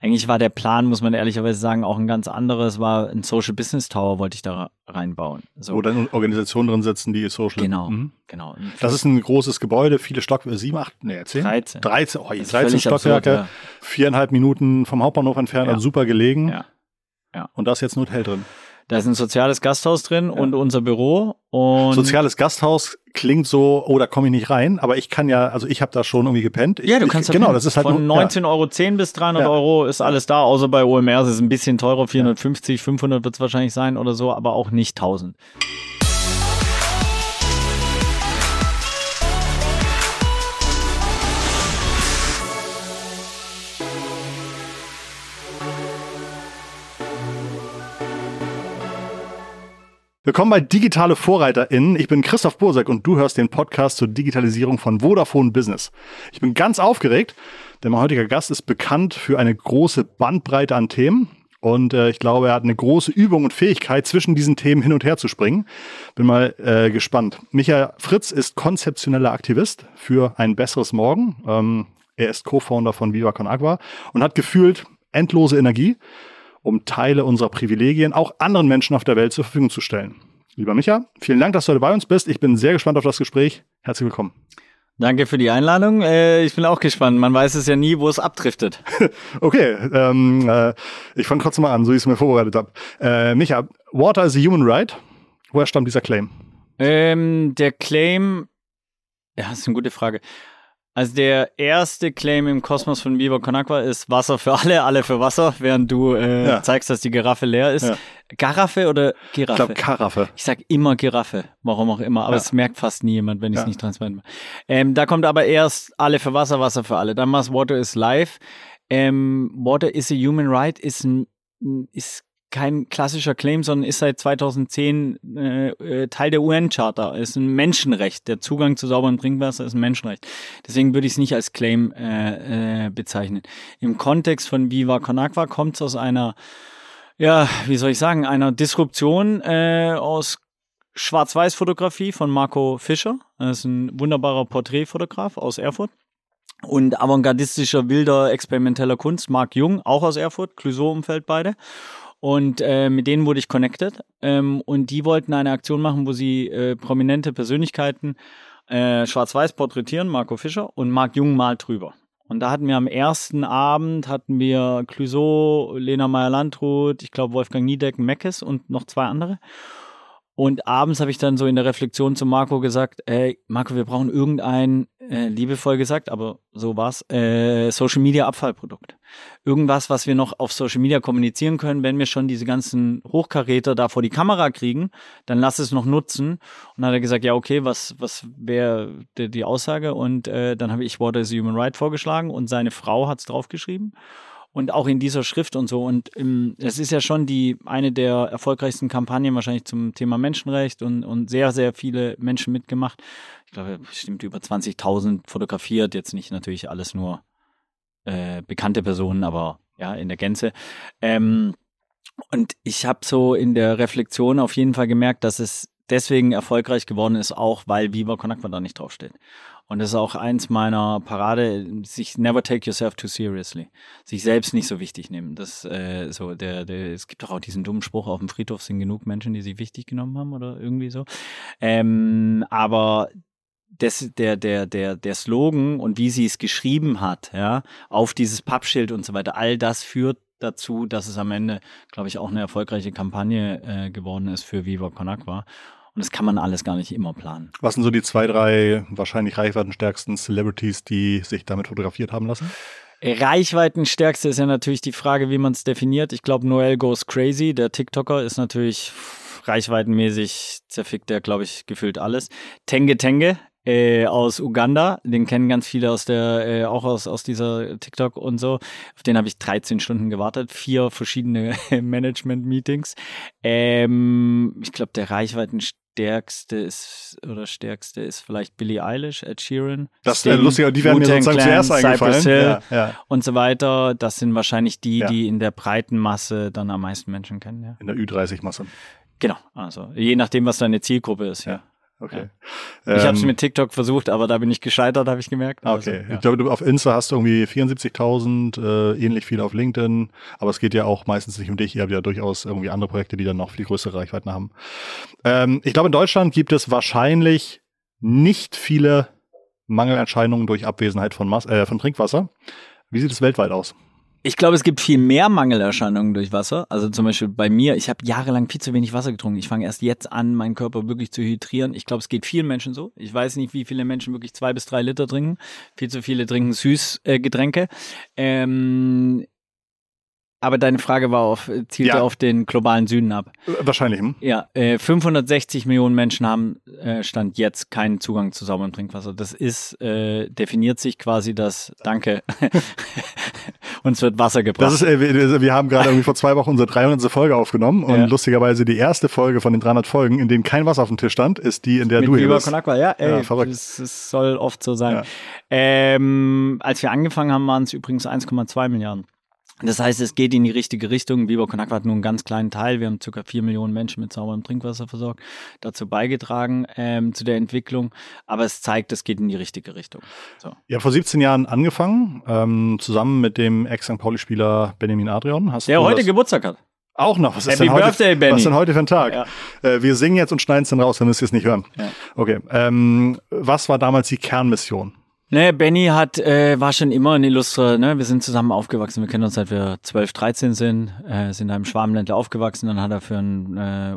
Eigentlich war der Plan, muss man ehrlicherweise sagen, auch ein ganz anderes, war ein Social Business Tower, wollte ich da reinbauen. So. Wo dann Organisationen drin sitzen, die Social. Genau. Das ist ein großes Gebäude, viele Stockwerke, 7, 8, 10? 13. 13 Stockwerke, absurd, 4,5 Minuten vom Hauptbahnhof entfernt, also super gelegen. Ja. Und da ist jetzt ein Hotel drin. Da ist ein soziales Gasthaus drin und unser Büro. Und soziales Gasthaus klingt so, da komme ich nicht rein, aber ich kann ja, also ich habe da schon irgendwie gepennt. Du kannst da genau, das ist halt von 19,10 € bis 300 € ist alles da, außer bei OMR, es ist ein bisschen teurer, 450, 500 wird es wahrscheinlich sein oder so, aber auch nicht 1000. Willkommen bei Digitale VorreiterInnen. Ich bin Christoph Bursek und du hörst den Podcast zur Digitalisierung von Vodafone Business. Ich bin ganz aufgeregt, denn mein heutiger Gast ist bekannt für eine große Bandbreite an Themen. Und ich glaube, er hat eine große Übung und Fähigkeit, zwischen diesen Themen hin und her zu springen. Bin mal gespannt. Michael Fritz ist konzeptioneller Aktivist für ein besseres Morgen. Er ist Co-Founder von Viva Con Agua und hat gefühlt endlose Energie, um Teile unserer Privilegien auch anderen Menschen auf der Welt zur Verfügung zu stellen. Lieber Micha, vielen Dank, dass du heute bei uns bist. Ich bin sehr gespannt auf das Gespräch. Herzlich willkommen. Danke für die Einladung. Ich bin auch gespannt. Man weiß es ja nie, wo es abdriftet. Okay, ich fange trotzdem mal an, so wie ich es mir vorbereitet habe. Micha, Water is a human right. Woher stammt dieser Claim? Der Claim, das ist eine gute Frage. Also der erste Claim im Kosmos von Viva Con Agua ist Wasser für alle für Wasser, während du zeigst, dass die Giraffe leer ist. Ja. Garaffe oder Giraffe? Ich glaube Karaffe. Ich sag immer Giraffe, warum auch immer, aber es merkt fast nie jemand, wenn ich es nicht transparent mache. Da kommt aber erst alle für Wasser, Wasser für alle. Dann war es Water is Life. Water is a human right ist kein klassischer Claim, sondern ist seit 2010 Teil der UN-Charta. Ist ein Menschenrecht. Der Zugang zu sauberem Trinkwasser ist ein Menschenrecht. Deswegen würde ich es nicht als Claim bezeichnen. Im Kontext von Viva Con Agua kommt es aus einer, einer Disruption aus Schwarz-Weiß-Fotografie von Marco Fischer. Das ist ein wunderbarer Porträtfotograf aus Erfurt. Und avantgardistischer, wilder, experimenteller Kunst, Marc Jung, auch aus Erfurt, Clouseau-Umfeld beide. Und mit denen wurde ich connected und die wollten eine Aktion machen, wo sie prominente Persönlichkeiten schwarz-weiß porträtieren, Marco Fischer, und Marc Jung malt drüber. Und da hatten wir am ersten Abend, Clouseau, Lena Meyer-Landrut, ich glaube Wolfgang Niedecken, Meckes und noch 2 andere. Und abends habe ich dann so in der Reflexion zu Marco gesagt, Marco, wir brauchen irgendein, liebevoll gesagt, aber so war's, Social Media Abfallprodukt. Irgendwas, was wir noch auf Social Media kommunizieren können, wenn wir schon diese ganzen Hochkaräter da vor die Kamera kriegen, dann lass es noch nutzen. Und dann hat er gesagt, ja okay, was wäre die Aussage? Und dann habe ich Water is a Human Right vorgeschlagen und seine Frau hat's draufgeschrieben. Und auch in dieser Schrift und so. Und es ist ja schon eine der erfolgreichsten Kampagnen wahrscheinlich zum Thema Menschenrecht und sehr, sehr viele Menschen mitgemacht. Ich glaube, bestimmt über 20.000 fotografiert. Jetzt nicht natürlich alles nur bekannte Personen, aber ja, in der Gänze. Und ich habe so in der Reflexion auf jeden Fall gemerkt, dass es deswegen erfolgreich geworden ist, auch weil Viva Con Agua da nicht draufsteht. Und das ist auch eins meiner Parade, sich never take yourself too seriously. Sich selbst nicht so wichtig nehmen. Das es gibt doch auch diesen dummen Spruch, auf dem Friedhof sind genug Menschen, die sich wichtig genommen haben oder irgendwie so. Aber der Slogan und wie sie es geschrieben hat, ja, auf dieses Pappschild und so weiter, all das führt dazu, dass es am Ende, glaube ich, auch eine erfolgreiche Kampagne geworden ist für Viva Con Agua. Und das kann man alles gar nicht immer planen. Was sind so die 2, 3 wahrscheinlich reichweitenstärksten Celebrities, die sich damit fotografiert haben lassen? Reichweitenstärkste ist ja natürlich die Frage, wie man es definiert. Ich glaube, Noel Goes Crazy, der TikToker, ist natürlich reichweitenmäßig, zerfickt der, glaube ich, gefühlt alles. Tenge Tenge aus Uganda, den kennen ganz viele aus auch aus dieser TikTok und so. Auf den habe ich 13 Stunden gewartet, 4 verschiedene Management-Meetings. Ich glaube, der stärkste ist vielleicht Billie Eilish, Ed Sheeran. Das ist lustig, die werden mir sozusagen zuerst eingefallen. Ja. Und so weiter. Das sind wahrscheinlich die in der breiten Masse dann am meisten Menschen kennen. Ja. In der Ü30-Masse. Genau, also je nachdem, was deine Zielgruppe ist. Ja. Okay. Ja. Ich habe es mit TikTok versucht, aber da bin ich gescheitert, habe ich gemerkt. Okay. Also, ja. Ich glaube, du auf Insta hast du irgendwie 74.000, ähnlich viel auf LinkedIn. Aber es geht ja auch meistens nicht um dich. Ihr habt ja durchaus irgendwie andere Projekte, die dann noch viel größere Reichweiten haben. Ich glaube, in Deutschland gibt es wahrscheinlich nicht viele Mangelerscheinungen durch Abwesenheit von Trinkwasser. Wie sieht es weltweit aus? Ich glaube, es gibt viel mehr Mangelerscheinungen durch Wasser. Also zum Beispiel bei mir, ich habe jahrelang viel zu wenig Wasser getrunken. Ich fange erst jetzt an, meinen Körper wirklich zu hydrieren. Ich glaube, es geht vielen Menschen so. Ich weiß nicht, wie viele Menschen wirklich 2 bis 3 Liter trinken. Viel zu viele trinken Süßgetränke. Aber deine Frage zielte auf den globalen Süden ab. Wahrscheinlich. Ja, 560 Millionen Menschen haben Stand jetzt keinen Zugang zu sauberem Trinkwasser. Das ist, definiert sich quasi danke, uns wird Wasser gebracht. Das ist, wir haben gerade irgendwie vor 2 Wochen unsere 300. Folge aufgenommen und lustigerweise die erste Folge von den 300 Folgen, in denen kein Wasser auf dem Tisch stand, ist die, in der du hier bist. Viva Con Agua, ja, ey, verrückt. Das soll oft so sein. Ja. Als wir angefangen haben, waren es übrigens 1,2 Milliarden. Das heißt, es geht in die richtige Richtung. Viva Con Agua hat nur einen ganz kleinen Teil. Wir haben ca. 4 Millionen Menschen mit sauberem Trinkwasser versorgt, dazu beigetragen zu der Entwicklung. Aber es zeigt, es geht in die richtige Richtung. So. Ja, vor 17 Jahren angefangen, zusammen mit dem Ex-St. Pauli-Spieler Benjamin Adrian. Der heute Geburtstag hat. Auch noch. Was Happy Birthday, Benny. Was ist denn heute für ein Tag? Ja. Wir singen jetzt und schneiden es dann raus, dann müsst ihr es nicht hören. Ja. Okay. Was war damals die Kernmission? Ne, Benny war schon immer ein Illustrer, ne? Wir sind zusammen aufgewachsen, wir kennen uns seit wir 12, 13 sind in einem Schwabenländler aufgewachsen, dann hat er für ein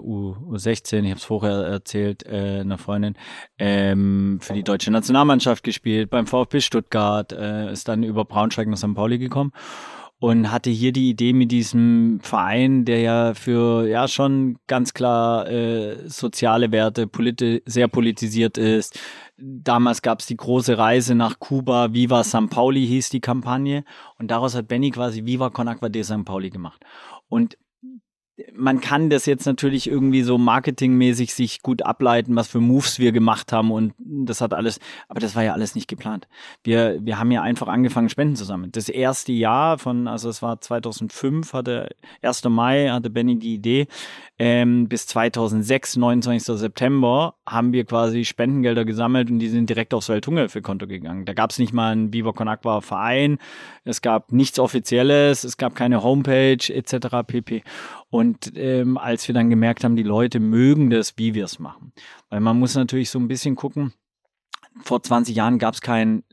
U16, ich habe es vorher erzählt, einer Freundin, für die deutsche Nationalmannschaft gespielt, beim VfB Stuttgart, ist dann über Braunschweig nach St. Pauli gekommen. Und hatte hier die Idee mit diesem Verein, der ja für schon ganz klar soziale Werte sehr politisiert ist. Damals gab es die große Reise nach Kuba, Viva St. Pauli hieß die Kampagne. Und daraus hat Benny quasi Viva Con Agua de St. Pauli gemacht. Und man kann das jetzt natürlich irgendwie so marketingmäßig sich gut ableiten, was für Moves wir gemacht haben und das hat alles, aber das war ja alles nicht geplant. Wir haben ja einfach angefangen, Spenden zu sammeln. Das erste Jahr also es war 2005, 1. Mai hatte Benny die Idee, bis 2006, 29. September, haben wir quasi Spendengelder gesammelt und die sind direkt aufs Welthungerhilfekonto gegangen. Da gab es nicht mal einen Viva Con Agua Verein, es gab nichts Offizielles, es gab keine Homepage etc. pp. Und als wir dann gemerkt haben, die Leute mögen das, wie wir es machen. Weil man muss natürlich so ein bisschen gucken, vor 20 Jahren gab es kein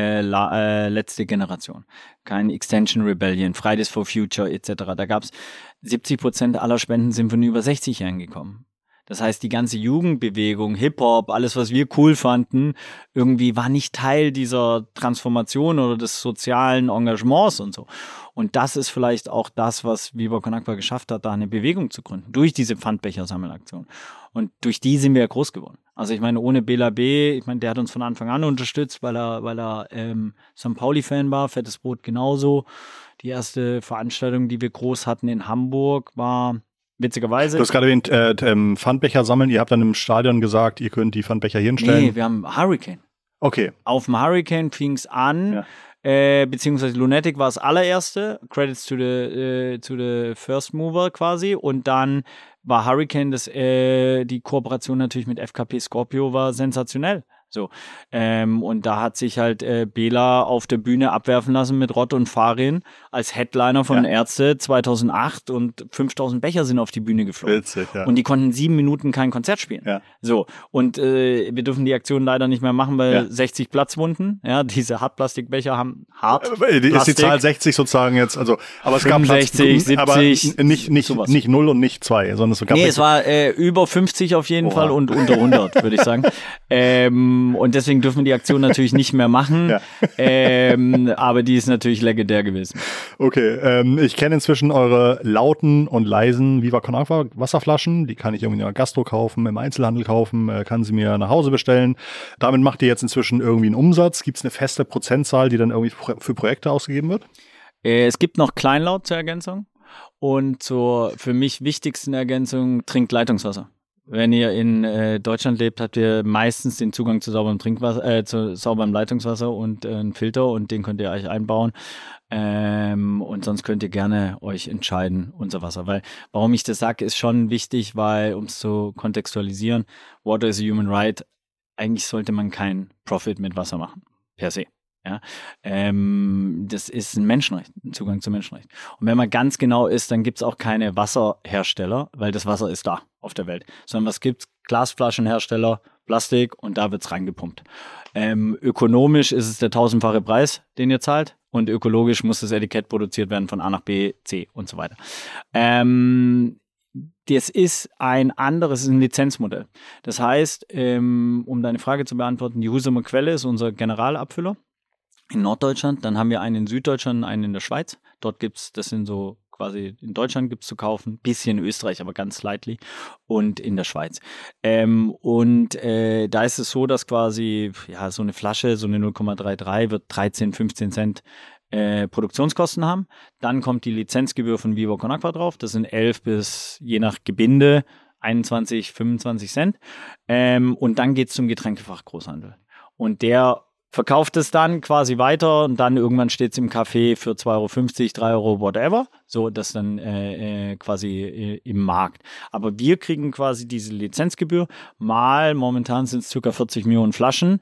letzte Generation, kein Extension Rebellion, Fridays for Future etc. Da gab es 70% aller Spenden sind von über 60-Jährigen gekommen. Das heißt, die ganze Jugendbewegung, Hip-Hop, alles, was wir cool fanden, irgendwie war nicht Teil dieser Transformation oder des sozialen Engagements und so. Und das ist vielleicht auch das, was Viva Con Agua geschafft hat, da eine Bewegung zu gründen, durch diese Pfandbecher-Sammelaktion. Und durch die sind wir ja groß geworden. Also ich meine, ohne Bela B., ich meine, der hat uns von Anfang an unterstützt, weil er St. Pauli-Fan war, Fettes Brot genauso. Die erste Veranstaltung, die wir groß hatten in Hamburg, war witzigerweise. Du hast gerade erwähnt, Pfandbecher sammeln. Ihr habt dann im Stadion gesagt, ihr könnt die Pfandbecher hier hinstellen. Nee, wir haben Hurricane. Okay. Auf dem Hurricane fing es an, beziehungsweise Lunatic war das allererste. Credits to the first mover quasi. Und dann war Hurricane, die Kooperation natürlich mit FKP Scorpio war sensationell. So, und da hat sich halt Bela auf der Bühne abwerfen lassen mit Rott und Farin als Headliner von Ärzte 2008 und 5000 Becher sind auf die Bühne geflogen. Witzig, ja. Und die konnten 7 Minuten kein Konzert spielen. Ja. So, und wir dürfen die Aktion leider nicht mehr machen, weil 60 Platzwunden, diese Hartplastikbecher haben Ist die Zahl 60 sozusagen jetzt, also, aber es 65, gab Platz, 70, aber nicht 0 und nicht 2, sondern es gab es war über 50 auf jeden Fall und unter 100, würde ich sagen. Und deswegen dürfen wir die Aktion natürlich nicht mehr machen, aber die ist natürlich legendär gewesen. Okay, ich kenne inzwischen eure lauten und leisen Viva Con Agua Wasserflaschen, die kann ich irgendwie in der Gastro kaufen, im Einzelhandel kaufen, kann sie mir nach Hause bestellen. Damit macht ihr jetzt inzwischen irgendwie einen Umsatz. Gibt es eine feste Prozentzahl, die dann irgendwie für Projekte ausgegeben wird? Es gibt noch Kleinlaut zur Ergänzung und zur für mich wichtigsten Ergänzung trinkt Leitungswasser. Wenn ihr in Deutschland lebt, habt ihr meistens den Zugang zu sauberem Trinkwasser, zu sauberem Leitungswasser und einen Filter und den könnt ihr euch einbauen. Und sonst könnt ihr gerne euch entscheiden, unser Wasser. Weil, warum ich das sage, ist schon wichtig, weil, um es zu kontextualisieren, Water is a human right. Eigentlich sollte man keinen Profit mit Wasser machen, per se. Ja, das ist ein Menschenrecht, ein Zugang zum Menschenrecht. Und wenn man ganz genau ist, dann gibt's auch keine Wasserhersteller, weil das Wasser ist da auf der Welt. Sondern was gibt's? Glasflaschenhersteller, Plastik und da wird's reingepumpt. Ökonomisch ist es der 1000-fache Preis, den ihr zahlt. Und ökologisch muss das Etikett produziert werden von A nach B, C und so weiter. Das ist ein Lizenzmodell. Das heißt, um deine Frage zu beantworten, die Husumer Quelle ist unser Generalabfüller in Norddeutschland. Dann haben wir einen in Süddeutschland, einen in der Schweiz. Dort gibt's, das sind so quasi, in Deutschland gibt's zu kaufen, bisschen in Österreich, aber ganz slightly, und in der Schweiz. Da ist es so, dass quasi, ja, so eine Flasche, so eine 0,33 wird 13, 15 Cent Produktionskosten haben. Dann kommt die Lizenzgebühr von Viva Con Aqua drauf. Das sind 11 bis, je nach Gebinde, 21, 25 Cent. Und dann geht's zum Getränkefachgroßhandel. Und der verkauft es dann quasi weiter und dann irgendwann steht es im Café für 2,50 €, 3 €, whatever. So, das dann quasi im Markt. Aber wir kriegen quasi diese Lizenzgebühr mal, momentan sind es ca. 40 Millionen Flaschen,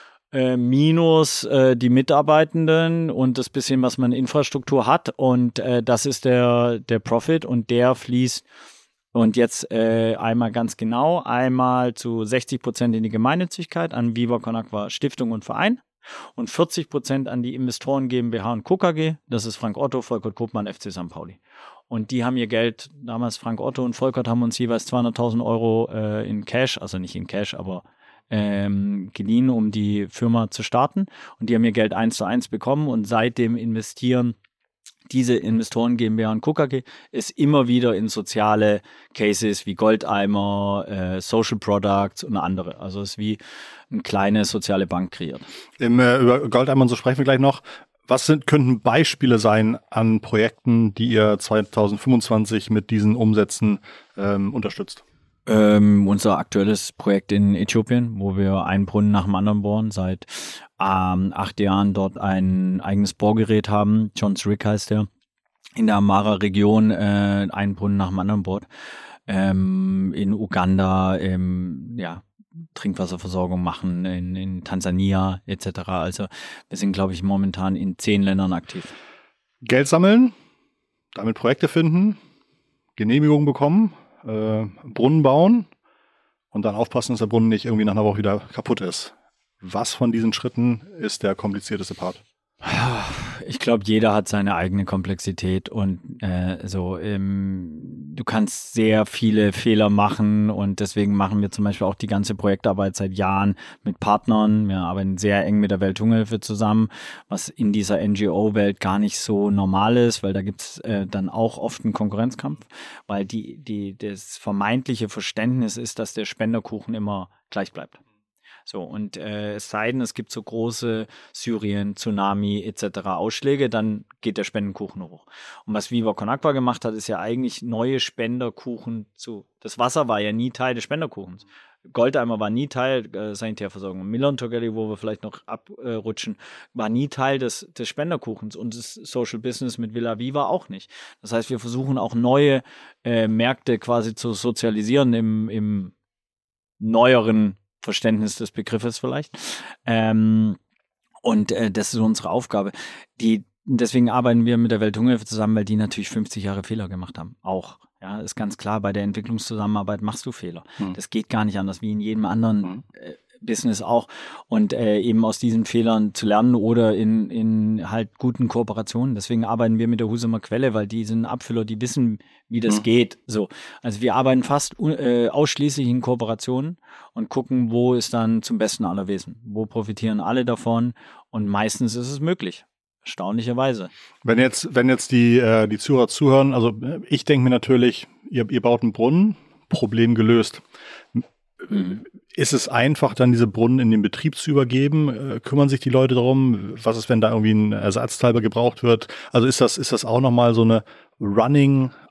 minus die Mitarbeitenden und das bisschen, was man Infrastruktur hat. Und das ist der Profit und der fließt. Und jetzt einmal ganz genau, einmal zu 60% in die Gemeinnützigkeit an Viva Con Aqua Stiftung und Verein und 40% an die Investoren GmbH und Co. KG. Das ist Frank Otto, Volkert Kopmann, FC St. Pauli. Und die haben ihr Geld, damals Frank Otto und Volkert haben uns jeweils 200.000 € in Cash, also nicht in Cash, aber geliehen, um die Firma zu starten. Und die haben ihr Geld 1:1 bekommen und seitdem investieren diese Investoren GmbH und Co. KG ist immer wieder in soziale Cases wie Goldeimer, Social Products und andere. Also es ist wie eine kleine soziale Bank kreiert. Über Goldeimer und so sprechen wir gleich noch. Was könnten Beispiele sein an Projekten, die ihr 2025 mit diesen Umsätzen unterstützt? Unser aktuelles Projekt in Äthiopien, wo wir einen Brunnen nach dem anderen bohren, seit 8 Jahren dort ein eigenes Bohrgerät haben. John's Rig heißt der. In der Amara-Region einen Brunnen nach dem anderen bohrt. In Uganda, Trinkwasserversorgung machen, in Tansania etc. Also wir sind, glaube ich, momentan in 10 Ländern aktiv. Geld sammeln, damit Projekte finden, Genehmigungen bekommen, Brunnen bauen und dann aufpassen, dass der Brunnen nicht irgendwie nach einer Woche wieder kaputt ist. Was von diesen Schritten ist der komplizierteste Part? Ich glaube, jeder hat seine eigene Komplexität und du kannst sehr viele Fehler machen und deswegen machen wir zum Beispiel auch die ganze Projektarbeit seit Jahren mit Partnern. Wir arbeiten sehr eng mit der Welthungerhilfe zusammen, was in dieser NGO-Welt gar nicht so normal ist, weil da gibt's dann auch oft einen Konkurrenzkampf, weil das vermeintliche Verständnis ist, dass der Spenderkuchen immer gleich bleibt. So, und es sei denn, es gibt so große Syrien, Tsunami etc. Ausschläge, dann geht der Spendenkuchen hoch. Und was Viva Con Aqua gemacht hat, ist ja eigentlich neue Spenderkuchen das Wasser war ja nie Teil des Spenderkuchens. Goldeimer war nie Teil Sanitärversorgung. Milan Togelli, wo wir vielleicht noch abrutschen, war nie Teil des Spenderkuchens und das Social Business mit Villa Viva auch nicht. Das heißt, wir versuchen auch neue Märkte quasi zu sozialisieren im neueren Verständnis des Begriffes vielleicht. Das ist unsere Aufgabe. Deswegen arbeiten wir mit der Welthungerhilfe zusammen, weil die natürlich 50 Jahre Fehler gemacht haben. Auch. Ja, ist ganz klar, bei der Entwicklungszusammenarbeit machst du Fehler. Das geht gar nicht anders, wie in jedem anderen Business auch. Und eben aus diesen Fehlern zu lernen oder in halt guten Kooperationen. Deswegen arbeiten wir mit der Husumer Quelle, weil die sind Abfüller, die wissen, wie das geht. So. Also wir arbeiten fast ausschließlich in Kooperationen und gucken, wo ist dann zum Besten aller Wesen. Wo profitieren alle davon? Und meistens ist es möglich. Erstaunlicherweise. Wenn jetzt die Zuhörer zuhören, also ich denke mir natürlich, ihr baut einen Brunnen, Problem gelöst. Ist es einfach, dann diese Brunnen in den Betrieb zu übergeben? Kümmern sich die Leute darum? Was ist, wenn da irgendwie ein Ersatzteil gebraucht wird? Also ist das auch nochmal so eine Running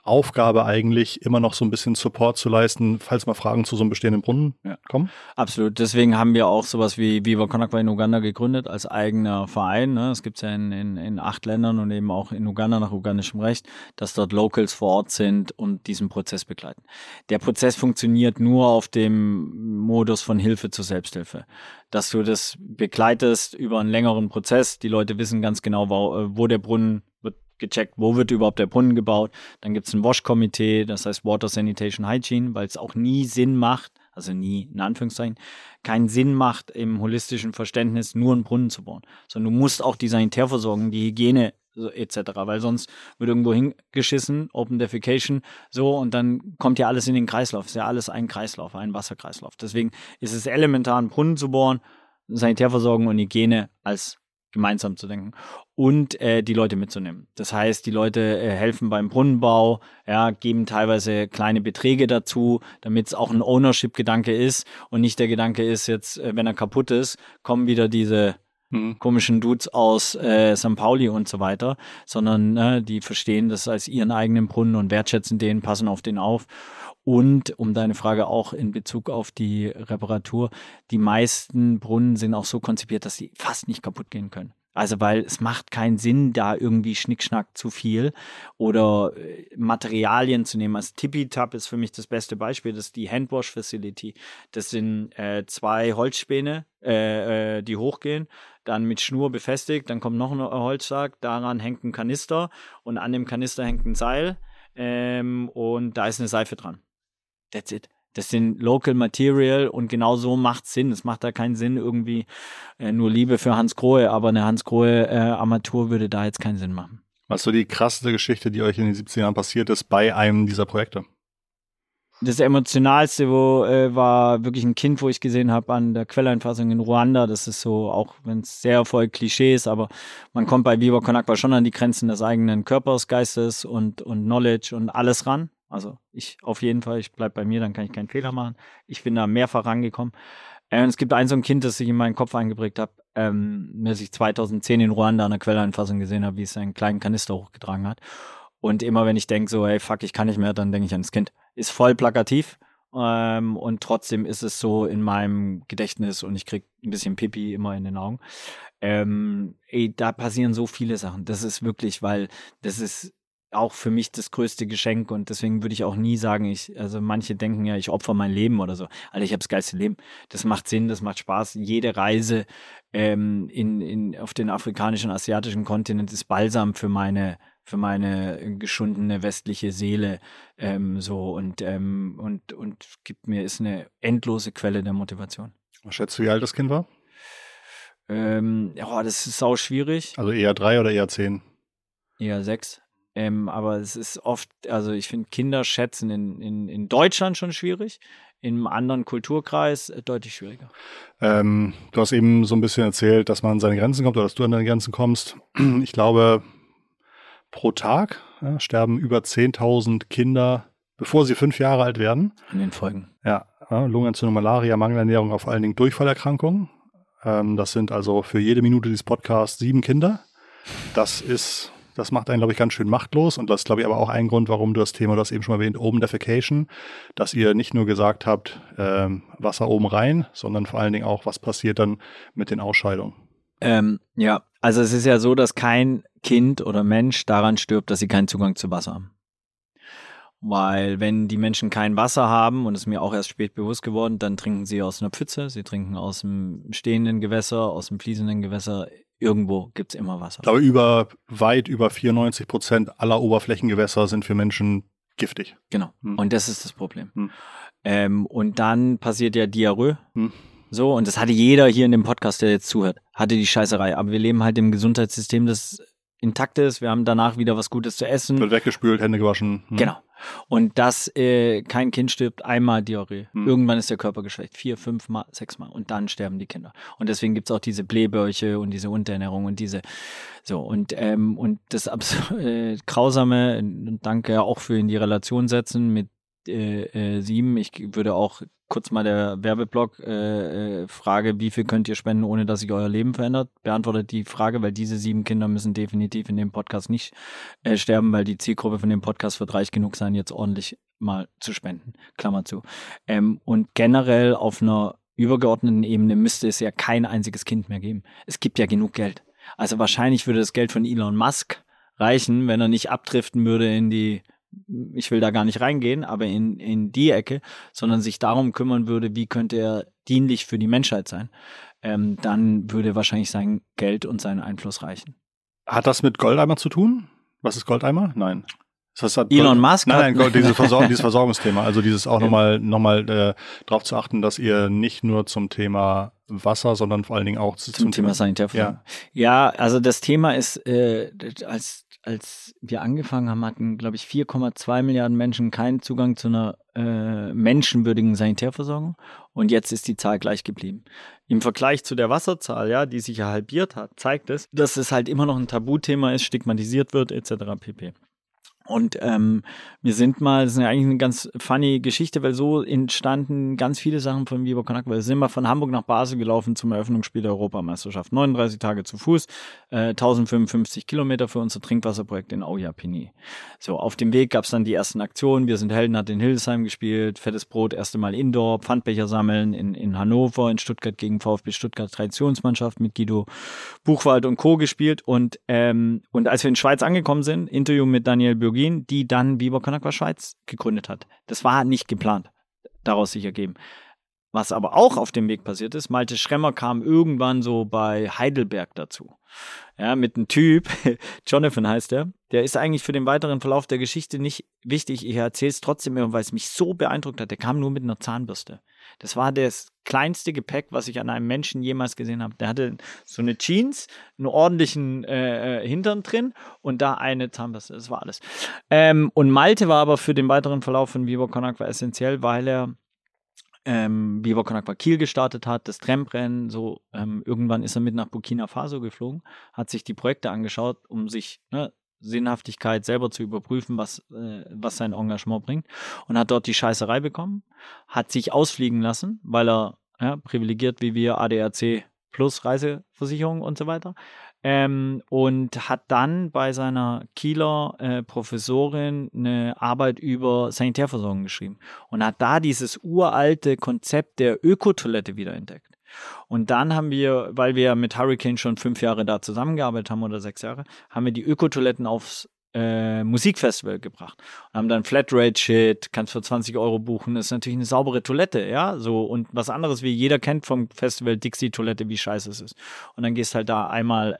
Aufgabe eigentlich, immer noch so ein bisschen Support zu leisten, falls mal Fragen zu so einem bestehenden Brunnen kommen? Absolut. Deswegen haben wir auch sowas wie Viva Con Agua in Uganda gegründet als eigener Verein. Ne? Das gibt es ja in 8 Ländern und eben auch in Uganda nach ugandischem Recht, dass dort Locals vor Ort sind und diesen Prozess begleiten. Der Prozess funktioniert nur auf dem Modus von Hilfe zur Selbsthilfe. Dass du das begleitest über einen längeren Prozess. Die Leute wissen ganz genau, wo der Brunnen wird gecheckt, wo wird überhaupt der Brunnen gebaut. Dann gibt es ein Wash-Komitee, das heißt Water Sanitation Hygiene, weil es auch nie Sinn macht, also nie in Anführungszeichen, keinen Sinn macht im holistischen Verständnis nur einen Brunnen zu bauen, sondern du musst auch die Sanitärversorgung, die Hygiene etc., weil sonst wird irgendwo hingeschissen, Open Defecation, so, und dann kommt ja alles in den Kreislauf, ist ja alles ein Kreislauf, ein Wasserkreislauf. Deswegen ist es elementar, einen Brunnen zu bohren, Sanitärversorgung und Hygiene als gemeinsam zu denken und die Leute mitzunehmen. Das heißt, die Leute helfen beim Brunnenbau, geben teilweise kleine Beträge dazu, damit es auch ein Ownership-Gedanke ist und nicht der Gedanke ist jetzt, wenn er kaputt ist, kommen wieder diese komischen Dudes aus St. Pauli und so weiter, sondern die verstehen das als ihren eigenen Brunnen und wertschätzen den, passen auf den auf. Und um deine Frage auch in Bezug auf die Reparatur, die meisten Brunnen sind auch so konzipiert, dass sie fast nicht kaputt gehen können. Also weil es macht keinen Sinn, da irgendwie Schnickschnack zu viel oder Materialien zu nehmen. Also Tipi-Tap ist für mich das beste Beispiel, das ist die Handwash-Facility. Das sind 2 Holzspäne, die hochgehen, dann mit Schnur befestigt, dann kommt noch ein Holzsack, daran hängt ein Kanister und an dem Kanister hängt ein Seil und da ist eine Seife dran. That's it. Das sind Local Material und genau so macht es Sinn. Es macht da keinen Sinn, irgendwie nur Liebe für Hans Grohe, aber eine Hans Grohe Armatur würde da jetzt keinen Sinn machen. Was so die krasseste Geschichte, die euch in den 70er Jahren passiert ist, bei einem dieser Projekte? Das Emotionalste war wirklich ein Kind, wo ich gesehen habe an der Quelleinfassung in Ruanda. Das ist so, auch wenn es sehr voll Klischee ist, aber man kommt bei Viva Con Agua schon an die Grenzen des eigenen Körpers, Geistes und Knowledge und alles ran. Also ich auf jeden Fall, ich bleibe bei mir, dann kann ich keinen Fehler machen. Ich bin da mehrfach rangekommen. Und es gibt so ein Kind, das ich in meinen Kopf eingeprägt habe, das ich 2010 in Ruanda an der Quelleinfassung gesehen habe, wie es einen kleinen Kanister hochgetragen hat. Und immer wenn ich denke so, hey, fuck, ich kann nicht mehr, dann denke ich an das Kind. Ist voll plakativ und trotzdem ist es so in meinem Gedächtnis und ich kriege ein bisschen Pipi immer in den Augen. Da passieren so viele Sachen. Das ist wirklich, weil das ist auch für mich das größte Geschenk und deswegen würde ich auch nie sagen, also manche denken ja, ich opfer mein Leben oder so. Alter, ich habe das geilste Leben. Das macht Sinn, das macht Spaß. Jede Reise auf den afrikanischen, asiatischen Kontinent ist Balsam für meine geschundene westliche Seele und ist eine endlose Quelle der Motivation. Was schätzt du, wie alt das Kind war? Das ist sau schwierig. Also eher 3 oder eher 10? Eher 6. Aber es ist oft, also ich finde Kinder schätzen in Deutschland schon schwierig, in einem anderen Kulturkreis deutlich schwieriger. Du hast eben so ein bisschen erzählt, dass man an seine Grenzen kommt oder dass du an deine Grenzen kommst. Ich glaube, pro Tag sterben über 10.000 Kinder, bevor sie 5 Jahre alt werden. An den Folgen. Ja, Lungenentzündung, Malaria, Mangelernährung, auf allen Dingen Durchfallerkrankungen. Das sind also für jede Minute dieses Podcasts 7 Kinder. Das macht einen, glaube ich, ganz schön machtlos und das ist, glaube ich, aber auch ein Grund, warum du das Thema, du hast eben schon mal erwähnt, Open Defecation, dass ihr nicht nur gesagt habt, Wasser oben rein, sondern vor allen Dingen auch, was passiert dann mit den Ausscheidungen. Also es ist ja so, dass kein Kind oder Mensch daran stirbt, dass sie keinen Zugang zu Wasser haben. Weil wenn die Menschen kein Wasser haben, und das ist mir auch erst spät bewusst geworden, dann trinken sie aus einer Pfütze, sie trinken aus dem stehenden Gewässer, aus dem fließenden Gewässer. Irgendwo gibt es immer Wasser. Ich glaube, weit über 94% aller Oberflächengewässer sind für Menschen giftig. Genau. Und das ist das Problem. Und dann passiert ja Diarrhoe. So, und das hatte jeder hier in dem Podcast, der jetzt zuhört, hatte die Scheißerei. Aber wir leben halt im Gesundheitssystem, das intakt ist. Wir haben danach wieder was Gutes zu essen. Wird weggespült, Hände gewaschen. Genau. Und kein Kind stirbt einmal Diarrhoe. Irgendwann ist der Körper geschwächt. 4, 5 Mal, 6 Mal. Und dann sterben die Kinder. Und deswegen gibt's auch diese Blähbäuche und diese Unterernährung und diese, so. Und das Grausame, danke auch für in die Relation setzen mit 7. Ich würde auch kurz mal der Werbeblock, Frage, wie viel könnt ihr spenden, ohne dass sich euer Leben verändert? Beantwortet die Frage, weil diese 7 Kinder müssen definitiv in dem Podcast nicht sterben, weil die Zielgruppe von dem Podcast wird reich genug sein, jetzt ordentlich mal zu spenden. Klammer zu. Und generell auf einer übergeordneten Ebene müsste es ja kein einziges Kind mehr geben. Es gibt ja genug Geld. Also wahrscheinlich würde das Geld von Elon Musk reichen, wenn er nicht abdriften würde in die, ich will da gar nicht reingehen, aber in die Ecke, sondern sich darum kümmern würde, wie könnte er dienlich für die Menschheit sein, dann würde wahrscheinlich sein Geld und sein Einfluss reichen. Hat das mit Goldeimer zu tun? Was ist Goldeimer? Nein. Elon Musk? Nein, dieses Versorgungsthema. Also dieses auch nochmal darauf zu achten, dass ihr nicht nur zum Thema Wasser, sondern vor allen Dingen auch zum Thema Sanitärversorgung. Ja, also das Thema ist, als wir angefangen haben, hatten, glaube ich, 4,2 Milliarden Menschen keinen Zugang zu einer menschenwürdigen Sanitärversorgung. Und jetzt ist die Zahl gleich geblieben. Im Vergleich zu der Wasserzahl, ja, die sich ja halbiert hat, zeigt es, dass es halt immer noch ein Tabuthema ist, stigmatisiert wird, etc. pp. Und wir sind mal, das ist ja eigentlich eine ganz funny Geschichte, weil so entstanden ganz viele Sachen von Viva Con Agua. Wir sind mal von Hamburg nach Basel gelaufen zum Eröffnungsspiel der Europameisterschaft. 39 Tage zu Fuß, 1055 Kilometer für unser Trinkwasserprojekt in Aujapini. So, auf dem Weg gab es dann die ersten Aktionen. Wir sind Helden, hat in Hildesheim gespielt, Fettes Brot, erste Mal Indoor, Pfandbecher sammeln in Hannover, in Stuttgart gegen VfB Stuttgart Traditionsmannschaft mit Guido Buchwald und Co. gespielt. Und als wir in Schweiz angekommen sind, Interview mit Daniel Bürgin, die dann Viva Con Agua Schweiz gegründet hat. Das war nicht geplant, daraus sich ergeben. Was aber auch auf dem Weg passiert ist, Malte Schremmer kam irgendwann so bei Heidelberg dazu. Ja, mit einem Typ, Jonathan heißt der ist eigentlich für den weiteren Verlauf der Geschichte nicht wichtig. Ich erzähle es trotzdem immer, weil es mich so beeindruckt hat. Der kam nur mit einer Zahnbürste. Das war das kleinste Gepäck, was ich an einem Menschen jemals gesehen habe. Der hatte so eine Jeans, einen ordentlichen Hintern drin und da eine Zahnbürste. Das war alles. Und Malte war aber für den weiteren Verlauf von Viva Con Agua essentiell, weil er Viva Con Agua Kiel gestartet hat, das Tramrennen, so irgendwann ist er mit nach Burkina Faso geflogen, hat sich die Projekte angeschaut, um sich Sinnhaftigkeit selber zu überprüfen, was sein Engagement bringt, und hat dort die Scheißerei bekommen, hat sich ausfliegen lassen, weil er privilegiert wie wir ADAC plus Reiseversicherung und so weiter, und hat dann bei seiner Kieler Professorin eine Arbeit über Sanitärversorgung geschrieben und hat da dieses uralte Konzept der Ökotoilette wiederentdeckt. Und dann haben wir, weil wir mit Hurricane schon 5 Jahre da zusammengearbeitet haben oder 6 Jahre, haben wir die Ökotoiletten aufs Musikfestival gebracht und haben dann Flatrate-Shit, kannst für 20 Euro buchen, das ist natürlich eine saubere Toilette, ja, so, und was anderes, wie jeder kennt vom Festival Dixie-Toilette, wie scheiße es ist. Und dann gehst halt da einmal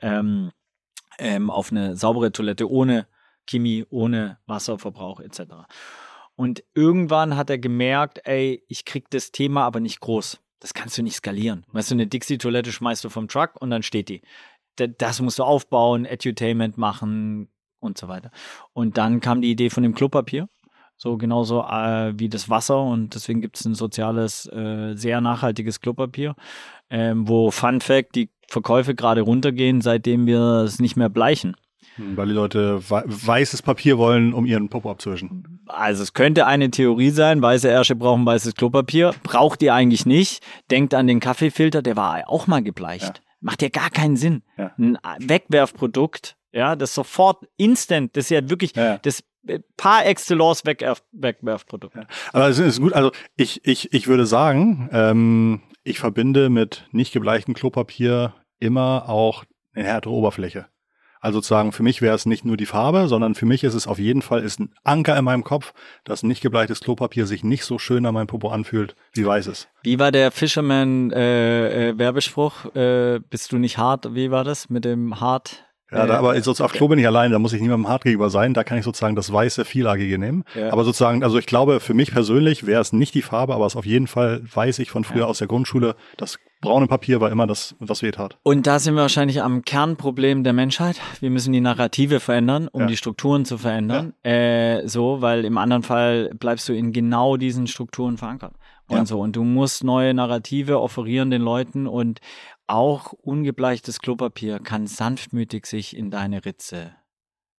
auf eine saubere Toilette ohne Chemie, ohne Wasserverbrauch etc. Und irgendwann hat er gemerkt, ey, ich krieg das Thema aber nicht groß. Das kannst du nicht skalieren. Weißt du, eine Dixie-Toilette schmeißt du vom Truck und dann steht die. Das musst du aufbauen, Edutainment machen und so weiter. Und dann kam die Idee von dem Klopapier, so genauso wie das Wasser, und deswegen gibt es ein soziales, sehr nachhaltiges Klopapier, wo, Fun Fact, die Verkäufe gerade runtergehen, seitdem wir es nicht mehr bleichen. Weil die Leute weißes Papier wollen, um ihren Popo abzuwischen. Also es könnte eine Theorie sein, weiße Ärsche brauchen weißes Klopapier, braucht ihr eigentlich nicht. Denkt an den Kaffeefilter, der war auch mal gebleicht. Ja. Macht ja gar keinen Sinn. Ja. Ein Wegwerfprodukt, ja, das sofort instant, das ist ja wirklich das par excellence Wegwerfprodukt. Ja. Aber es ist gut, also ich würde sagen, ich verbinde mit nicht gebleichtem Klopapier immer auch eine härtere Oberfläche. Also sozusagen, für mich wäre es nicht nur die Farbe, sondern für mich ist es auf jeden Fall ist ein Anker in meinem Kopf, dass nicht gebleichtes Klopapier sich nicht so schön an meinem Popo anfühlt, wie weißes. Wie war der Fisherman Werbespruch? Bist du nicht hart? Wie war das mit dem hart? Ja, aber sozusagen auf Klo bin ich alleine, da muss ich niemandem hart gegenüber sein, da kann ich sozusagen das weiße, viellagige nehmen. Ja. Aber sozusagen, also ich glaube, für mich persönlich wäre es nicht die Farbe, aber es auf jeden Fall, weiß ich von früher aus der Grundschule, das braune Papier war immer das, was weh tat. Und da sind wir wahrscheinlich am Kernproblem der Menschheit. Wir müssen die Narrative verändern, um die Strukturen zu verändern. Weil im anderen Fall bleibst du in genau diesen Strukturen verankert. Und so. Und du musst neue Narrative offerieren den Leuten, und auch ungebleichtes Klopapier kann sanftmütig sich in deine Ritze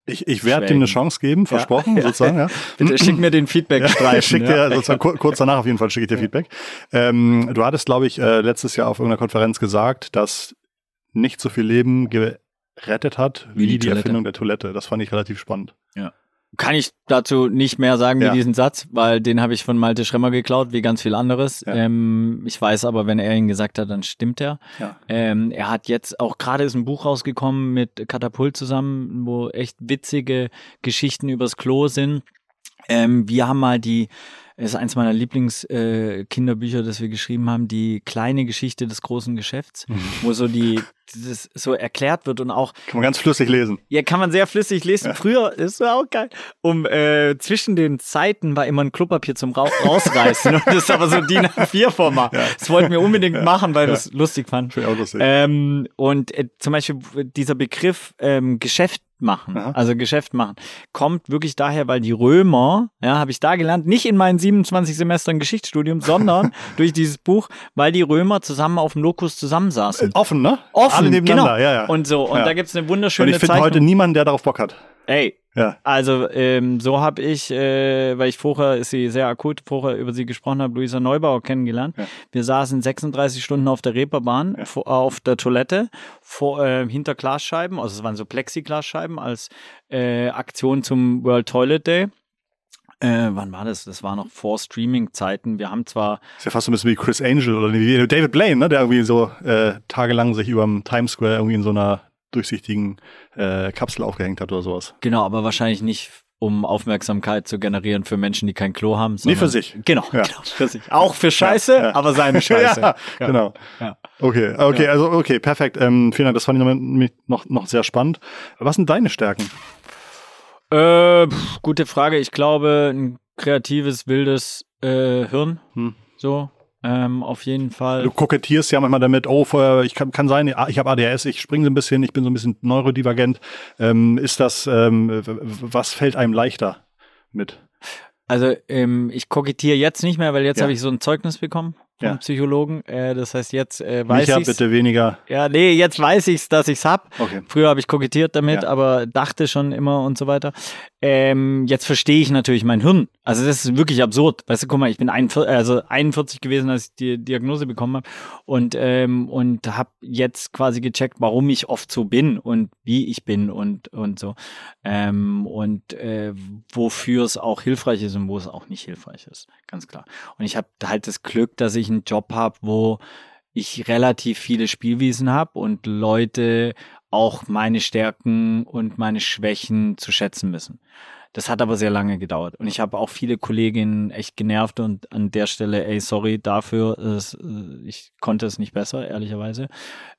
Ich werde ihm eine Chance geben, versprochen, sozusagen. Ja. Bitte schick mir den Feedback-Streifen. Schick dir sozusagen kurz danach auf jeden Fall schicke ich dir Feedback. Du hattest, glaube ich, letztes Jahr auf irgendeiner Konferenz gesagt, dass nicht so viel Leben gerettet hat wie die Erfindung der Toilette. Das fand ich relativ spannend. Ja. Kann ich dazu nicht mehr sagen wie diesen Satz, weil den habe ich von Malte Schremmer geklaut, wie ganz viel anderes. Ja. Ich weiß aber, wenn er ihn gesagt hat, dann stimmt er. Ja. Er hat jetzt auch gerade ist ein Buch rausgekommen mit Katapult zusammen, wo echt witzige Geschichten übers Klo sind. Wir haben mal es ist eins meiner Lieblingskinderbücher, das wir geschrieben haben, die kleine Geschichte des großen Geschäfts, wo so das so erklärt wird und auch. Kann man ganz flüssig lesen. Ja, kann man sehr flüssig lesen. Ja. Früher, ist auch geil. Zwischen den Zeiten war immer ein Klopapier zum Rausreißen und das ist aber so DIN A4-Format. Ja. Das wollten wir unbedingt machen, weil wir es lustig fanden. Finde ich auch lustig. Zum Beispiel dieser Begriff Geschäft machen, also Geschäft machen, kommt wirklich daher, weil die Römer, habe ich da gelernt, nicht in meinen 27 Semestern Geschichtsstudium, sondern durch dieses Buch, weil die Römer zusammen auf dem Locus zusammensaßen. Offen, ne? Offen, alle nebeneinander, genau. ja. Und so, und da gibt's eine wunderschöne Und ich finde heute niemanden, der darauf Bock hat. Ey, also so habe ich, weil ich vorher, ist sie sehr akut, vorher über sie gesprochen habe, Luisa Neubauer kennengelernt. Ja. Wir saßen 36 Stunden auf der Reeperbahn, auf der Toilette, hinter Glasscheiben, also es waren so Plexiglasscheiben als Aktion zum World Toilet Day. Wann war das? Das war noch vor Streaming-Zeiten. Wir haben zwar... Das ist ja fast so ein bisschen wie Chris Angel oder wie David Blaine, ne? Der irgendwie so tagelang sich über dem Times Square irgendwie in so einer durchsichtigen Kapsel aufgehängt hat oder sowas. Genau, aber wahrscheinlich nicht, um Aufmerksamkeit zu generieren für Menschen, die kein Klo haben. Nee, für sich. Genau, für sich. Auch für Scheiße, aber seine Scheiße. Genau. Ja. Okay, perfekt. Vielen Dank, das fand ich noch sehr spannend. Was sind deine Stärken? Gute Frage. Ich glaube, ein kreatives, wildes Hirn. So. Auf jeden Fall. Du kokettierst ja manchmal damit, kann sein, ich habe ADHS, ich springe so ein bisschen, ich bin so ein bisschen neurodivergent. Ist das, was fällt einem leichter mit? Also ich kokettiere jetzt nicht mehr, weil jetzt habe ich so ein Zeugnis bekommen vom Psychologen. Das heißt, jetzt weiß ich's. Bitte weniger. Ja, nee, jetzt weiß ich's, dass ich's hab. Okay. Früher habe ich kokettiert damit, aber dachte schon immer und so weiter. Jetzt verstehe ich natürlich mein Hirn. Also das ist wirklich absurd. Weißt du, guck mal, ich bin 41 gewesen, als ich die Diagnose bekommen habe und habe jetzt quasi gecheckt, warum ich oft so bin und wie ich bin und so. Wofür es auch hilfreich ist und wo es auch nicht hilfreich ist. Ganz klar. Und ich habe halt das Glück, dass ich einen Job habe, wo ich relativ viele Spielwiesen habe und Leute auch meine Stärken und meine Schwächen zu schätzen wissen. Das hat aber sehr lange gedauert. Und ich habe auch viele Kolleginnen echt genervt und an der Stelle, sorry dafür, ich konnte es nicht besser, ehrlicherweise.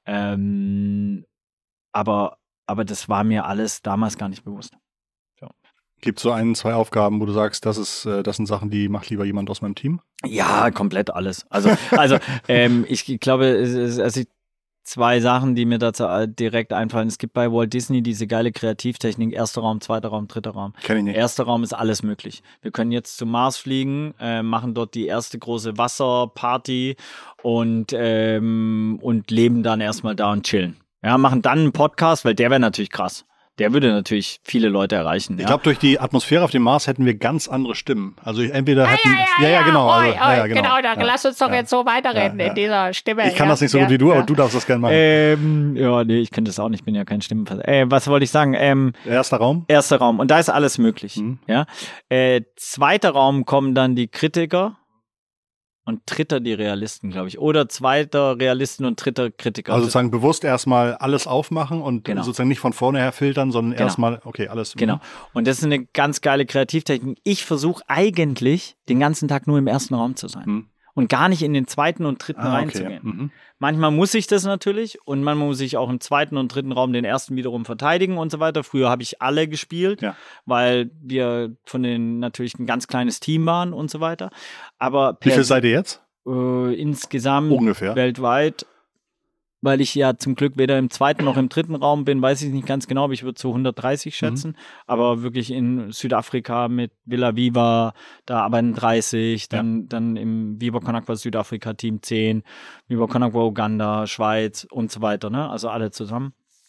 Aber das war mir alles damals gar nicht bewusst. Gibt es so 1, 2 Aufgaben, wo du sagst, das sind Sachen, die macht lieber jemand aus meinem Team? Ja, komplett alles. Also ich glaube, es 2 Sachen, die mir dazu direkt einfallen. Es gibt bei Walt Disney diese geile Kreativtechnik, 1. Raum, 2. Raum, 3. Raum. Kenn ich nicht. 1. Raum ist alles möglich. Wir können jetzt zum Mars fliegen, machen dort die erste große Wasserparty und leben dann erstmal da und chillen. Ja, machen dann einen Podcast, weil der wäre natürlich krass. Der würde natürlich viele Leute erreichen. Ich glaube, durch die Atmosphäre auf dem Mars hätten wir ganz andere Stimmen. Also entweder hätten... Genau. Genau, dann lass uns doch jetzt so weiterreden in dieser Stimme. Ich kann das nicht so gut wie du, aber du darfst das gerne machen. Nee, ich könnte das auch nicht. Ich bin ja kein Stimmenversetzer. Was wollte ich sagen? 1. Raum? 1. Raum. Und da ist alles möglich. Ja. 2. Raum kommen dann die Kritiker. Und 3. die Realisten, glaube ich. Oder 2. Realisten und 3. Kritiker. Also sozusagen bewusst erstmal alles aufmachen und sozusagen nicht von vorne her filtern, sondern erstmal, okay, alles. Genau. Und das ist eine ganz geile Kreativtechnik. Ich versuche eigentlich den ganzen Tag nur im 1. Raum zu sein. Und gar nicht in den 2. und 3. reinzugehen. Manchmal muss ich das natürlich und manchmal muss ich auch im 2. und 3. Raum den 1. wiederum verteidigen und so weiter. Früher habe ich alle gespielt, weil wir natürlich ein ganz kleines Team waren und so weiter. Aber wie viel seid ihr jetzt? Insgesamt ungefähr weltweit, weil ich ja zum Glück weder im 2. noch im 3. Raum bin, weiß ich nicht ganz genau, aber ich würde so 130 schätzen. Aber wirklich in Südafrika mit Villa Viva, da arbeiten 30, dann im Viva Con Agua Südafrika Team 10, Viva Con Agua Uganda, Schweiz und so weiter, ne? Also alle zusammen.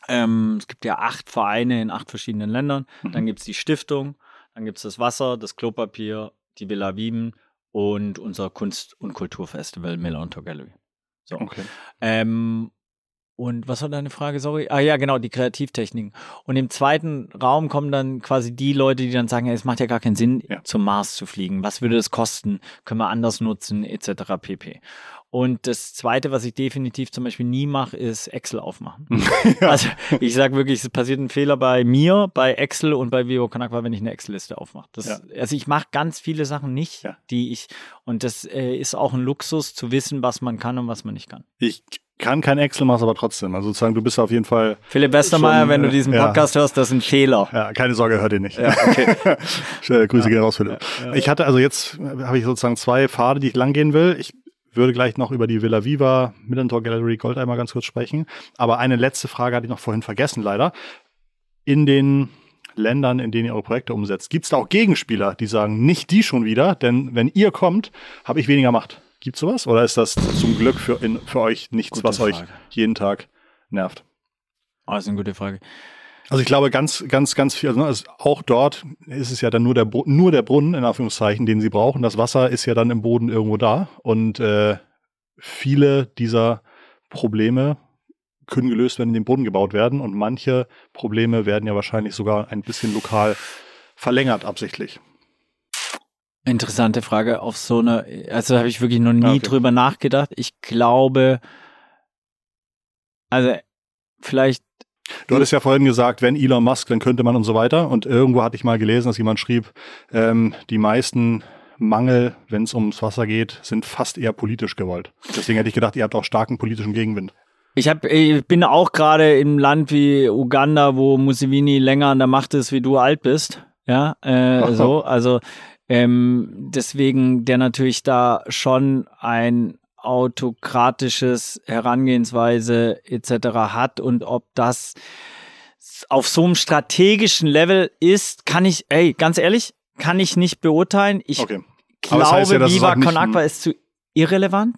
Es gibt ja 8 Vereine in 8 verschiedenen Ländern. Dann gibt es die Stiftung, dann gibt es das Wasser, das Klopapier, die Villa Wieben und unser Kunst- und Kulturfestival Millantor Gallery. So. Okay. Und was war deine Frage? Sorry. Ah ja, genau, die Kreativtechniken. Und im zweiten Raum kommen dann quasi die Leute, die dann sagen, es macht ja gar keinen Sinn, zum Mars zu fliegen. Was würde das kosten? Können wir anders nutzen, etc. pp. Und das Zweite, was ich definitiv zum Beispiel nie mache, ist Excel aufmachen. Also ich sage wirklich, es passiert ein Fehler bei mir, bei Excel und bei Viva Con Agua, wenn ich eine Excel-Liste aufmache. Also ich mache ganz viele Sachen nicht, und das ist auch ein Luxus, zu wissen, was man kann und was man nicht kann. Ich kann kein Excel, mach's aber trotzdem. Also sozusagen, du bist auf jeden Fall. Philipp Westermeier, wenn du diesen Podcast hörst, das ist ein Fehler. Ja, keine Sorge, hört ihr nicht. Ja, okay. Grüße gehen raus, Philipp. Ich hatte, also jetzt habe ich sozusagen 2 Pfade, die ich lang gehen will. Ich würde gleich noch über die Villa Viva, Millantor Gallery, Goldeimer ganz kurz sprechen. Aber eine letzte Frage hatte ich noch vorhin vergessen, leider. In den Ländern, in denen ihr eure Projekte umsetzt, gibt es da auch Gegenspieler, die sagen, nicht die schon wieder, denn wenn ihr kommt, habe ich weniger Macht. Gibt's sowas? Oder ist das zum Glück für euch nichts, was euch jeden Tag nervt? Das ist eine gute Frage. Also ich glaube, ganz viel, also auch dort ist es ja dann nur der Brunnen, in Anführungszeichen, den sie brauchen. Das Wasser ist ja dann im Boden irgendwo da. Und viele dieser Probleme können gelöst werden, in den Boden gebaut werden. Und manche Probleme werden ja wahrscheinlich sogar ein bisschen lokal verlängert, absichtlich. Interessante Frage auf so eine, also da habe ich wirklich noch nie drüber nachgedacht. Ich glaube, also vielleicht. Du hattest ja vorhin gesagt, wenn Elon Musk, dann könnte man und so weiter. Und irgendwo hatte ich mal gelesen, dass jemand schrieb, die meisten Mangel, wenn es ums Wasser geht, sind fast eher politisch gewollt. Deswegen hätte ich gedacht, ihr habt auch starken politischen Gegenwind. Ich bin auch gerade im Land wie Uganda, wo Museveni länger an der Macht ist, wie du alt bist. Ja, deswegen der natürlich da schon ein autokratisches Herangehensweise etc. hat, und ob das auf so einem strategischen Level ist, kann ich nicht beurteilen. Ich glaube, das heißt ja, Viva Con Agua ist zu irrelevant,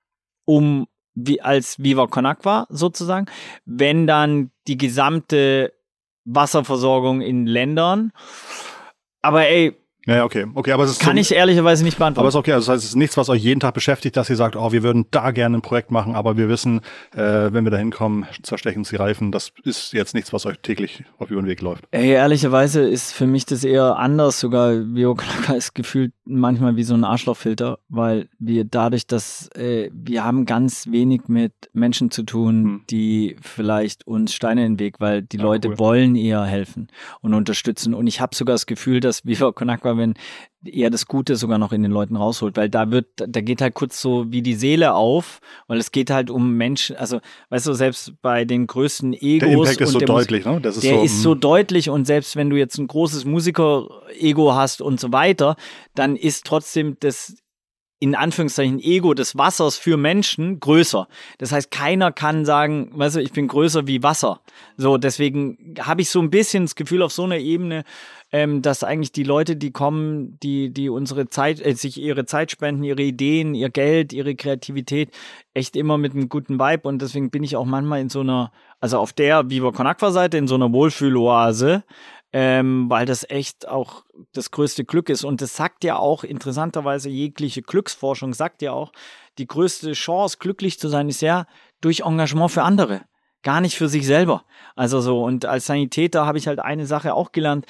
als Viva Con Agua sozusagen, wenn dann die gesamte Wasserversorgung in Ländern, aber ja, okay, aber es ist kann ich ehrlicherweise nicht beantworten. Aber es ist okay, also das heißt, es ist nichts, was euch jeden Tag beschäftigt, dass ihr sagt, wir würden da gerne ein Projekt machen, aber wir wissen, wenn wir da hinkommen, zerstechen uns die Reifen. Das ist jetzt nichts, was euch täglich über den Weg läuft. Ehrlicherweise ist für mich das eher anders. Sogar Viva Con Agua ist gefühlt manchmal wie so ein Arschlochfilter, weil wir dadurch, dass wir haben ganz wenig mit Menschen zu tun, die vielleicht uns Steine in den Weg, weil die Leute wollen eher helfen und unterstützen. Und ich habe sogar das Gefühl, dass Viva Con Agua, wenn eher das Gute sogar noch in den Leuten rausholt, weil da geht halt kurz so wie die Seele auf, weil es geht halt um Menschen, also weißt du, selbst bei den größten Egos. Der Impact ist so deutlich, ne? Das ist so deutlich, und selbst wenn du jetzt ein großes Musiker-Ego hast und so weiter, dann ist trotzdem das in Anführungszeichen Ego des Wassers für Menschen größer. Das heißt, keiner kann sagen, weißt du, ich bin größer wie Wasser. So, deswegen habe ich so ein bisschen das Gefühl auf so einer Ebene, dass eigentlich die Leute, die kommen, die unsere Zeit, sich ihre Zeit spenden, ihre Ideen, ihr Geld, ihre Kreativität, echt immer mit einem guten Vibe, und deswegen bin ich auch manchmal in so einer, also auf der Viva Con Agua Seite, in so einer Wohlfühloase, weil das echt auch das größte Glück ist. Und das sagt ja auch, interessanterweise, jegliche Glücksforschung sagt ja auch, die größte Chance, glücklich zu sein, ist ja durch Engagement für andere, gar nicht für sich selber. Also so, und als Sanitäter habe ich halt eine Sache auch gelernt,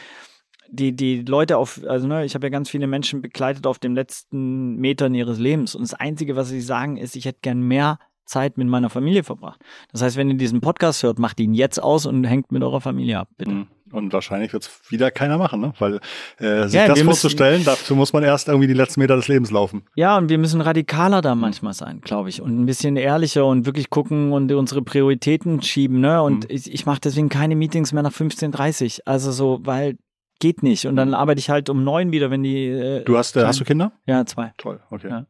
die Leute ich habe ja ganz viele Menschen begleitet auf den letzten Metern ihres Lebens, und das Einzige, was sie sagen, ist, ich hätte gern mehr Zeit mit meiner Familie verbracht. Das heißt, wenn ihr diesen Podcast hört, macht ihn jetzt aus und hängt mit eurer Familie ab, bitte. Und wahrscheinlich wird es wieder keiner machen, ne? Weil sich das vorzustellen, dafür muss man erst irgendwie die letzten Meter des Lebens laufen. Ja, und wir müssen radikaler da manchmal sein, glaube ich, und ein bisschen ehrlicher und wirklich gucken und unsere Prioritäten schieben, ne? Und ich mache deswegen keine Meetings mehr nach 15:30, also so, weil geht nicht. Und dann arbeite ich halt um 9 wieder, wenn die... Hast du Kinder? Ja, 2. Toll, okay. Ja.